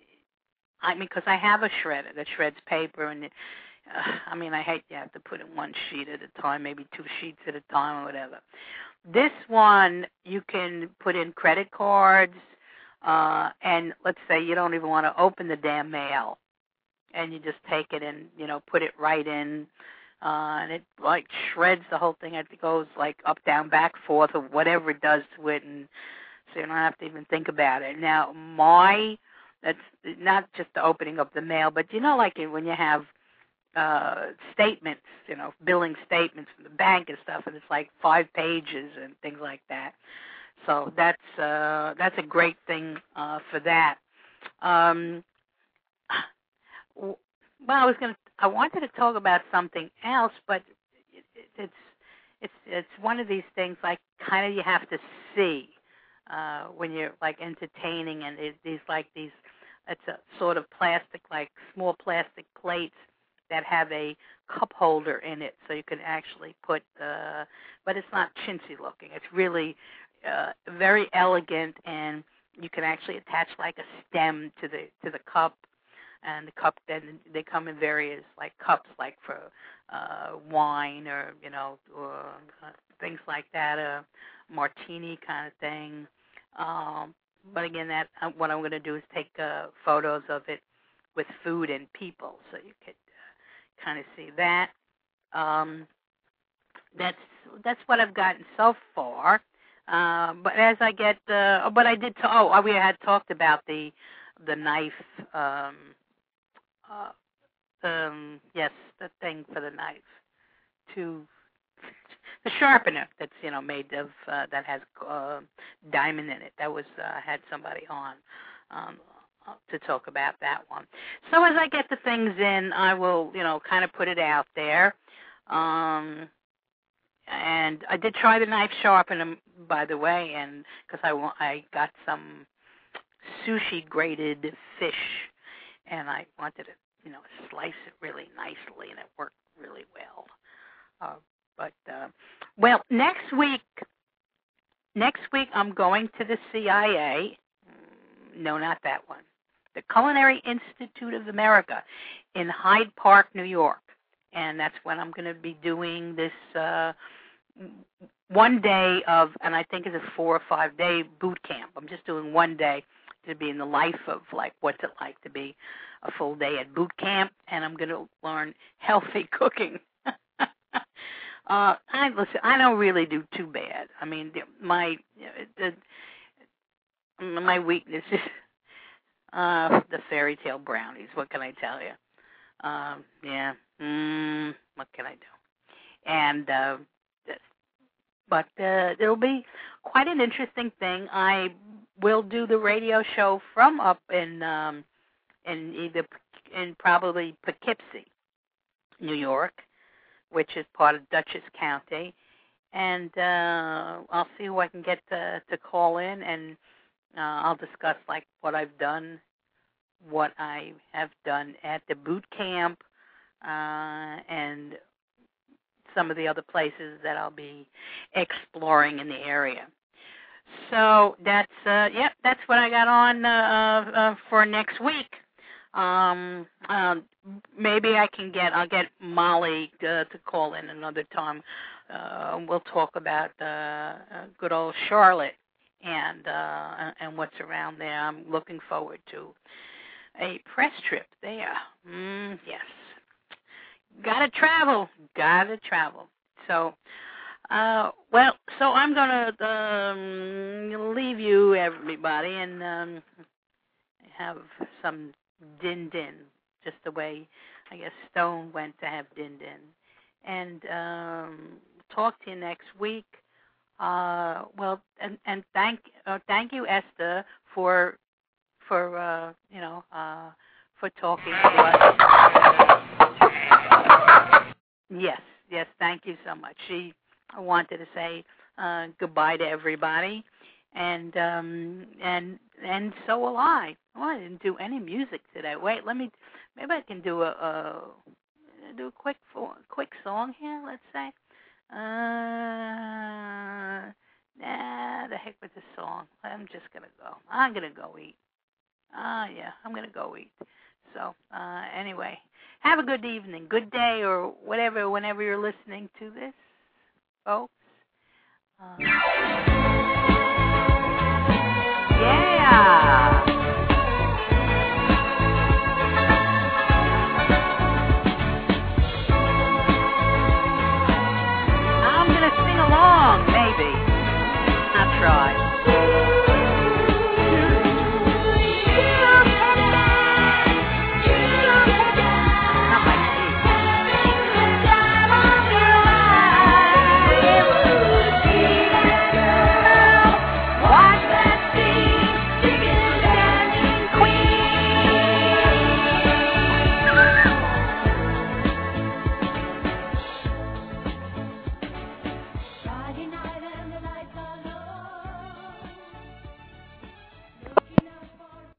I mean, because I have a shredder that shreds paper, and it, uh, I mean, I hate you have to put in one sheet at a time, maybe two sheets at a time or whatever. This one, you can put in credit cards. Uh, and let's say you don't even want to open the damn mail, and you just take it and, you know, put it right in, uh, and it, like, shreds the whole thing. It goes, like, up, down, back, forth, or whatever it does to it, and so you don't have to even think about it. Now, my, that's not just the opening of the mail, but, you know, like when you have uh, statements, you know, billing statements from the bank and stuff, and it's like five pages and things like that. So that's uh, that's a great thing uh, for that. Um, well, I was going to. I wanted to talk about something else, but it, it, it's it's it's one of these things like kind of you have to see uh, when you're like entertaining, and it, these like these. It's a sort of plastic, like small plastic plates that have a cup holder in it, so you can actually put. Uh, but it's not chintzy looking. It's really Uh, very elegant, and you can actually attach like a stem to the to the cup, and the cup then they come in various like cups, like for uh, wine or you know or uh, things like that, a martini kind of thing. Um, but again, that uh, what I'm going to do is take uh, photos of it with food and people, so you could uh, kind of see that. Um, that's that's what I've gotten so far. Uh, but as I get, uh, but I did. T- oh, we had talked about the the knife. Um, uh, um, yes, the thing for the knife. To the sharpener that's you know made of uh, that has uh, diamond in it. That was uh, had somebody on um, to talk about that one. So as I get the things in, I will you know kind of put it out there. Um, And I did try the knife sharpener, by the way, and because I, I got some sushi grated fish, and I wanted to, you know, slice it really nicely, and it worked really well. Uh, but uh, well, next week, next week I'm going to the C I A. No, not that one. The Culinary Institute of America in Hyde Park, New York. And that's when I'm going to be doing this uh, one day of, and I think it's a four or five day boot camp. I'm just doing one day to be in the life of, like, what's it like to be a full day at boot camp, and I'm going to learn healthy cooking. uh, I listen. I don't really do too bad. I mean, my the, my weakness is uh, the fairy tale brownies. What can I tell you? Um, yeah. Mm, what can I do? And uh, but uh, it'll be quite an interesting thing. I we'll do the radio show from up in um, in either in probably Poughkeepsie, New York, which is part of Dutchess County, and uh, I'll see who I can get to, to call in, and uh, I'll discuss like what I've done, what I have done at the boot camp, uh, and some of the other places that I'll be exploring in the area. So that's uh, yep, that's what I got on uh, uh, for next week. Um, um, maybe I can get I'll get Molly to, to call in another time. Uh, we'll talk about uh, uh, good old Charlotte and uh, and what's around there. I'm looking forward to a press trip there. Mm, yes. Gotta travel, gotta travel. So, uh, well, so I'm gonna um, leave you, everybody, and um, have some din din, just the way I guess Stone went to have din din, and um, talk to you next week. Uh, well, and and thank uh, thank you, Esther, for for uh, you know uh, for talking to us. Yes, yes, thank you so much. She wanted to say uh, goodbye to everybody, and um, and and so will I. Oh, I didn't do any music today. Wait, let me. Maybe I can do a, a do a quick quick song here. Let's say. Uh, nah, the heck with the song. I'm just gonna go. I'm gonna go eat. Ah, uh, yeah, I'm gonna go eat. So uh, anyway. Have a good evening, good day, or whatever, whenever you're listening to this, folks. Uh,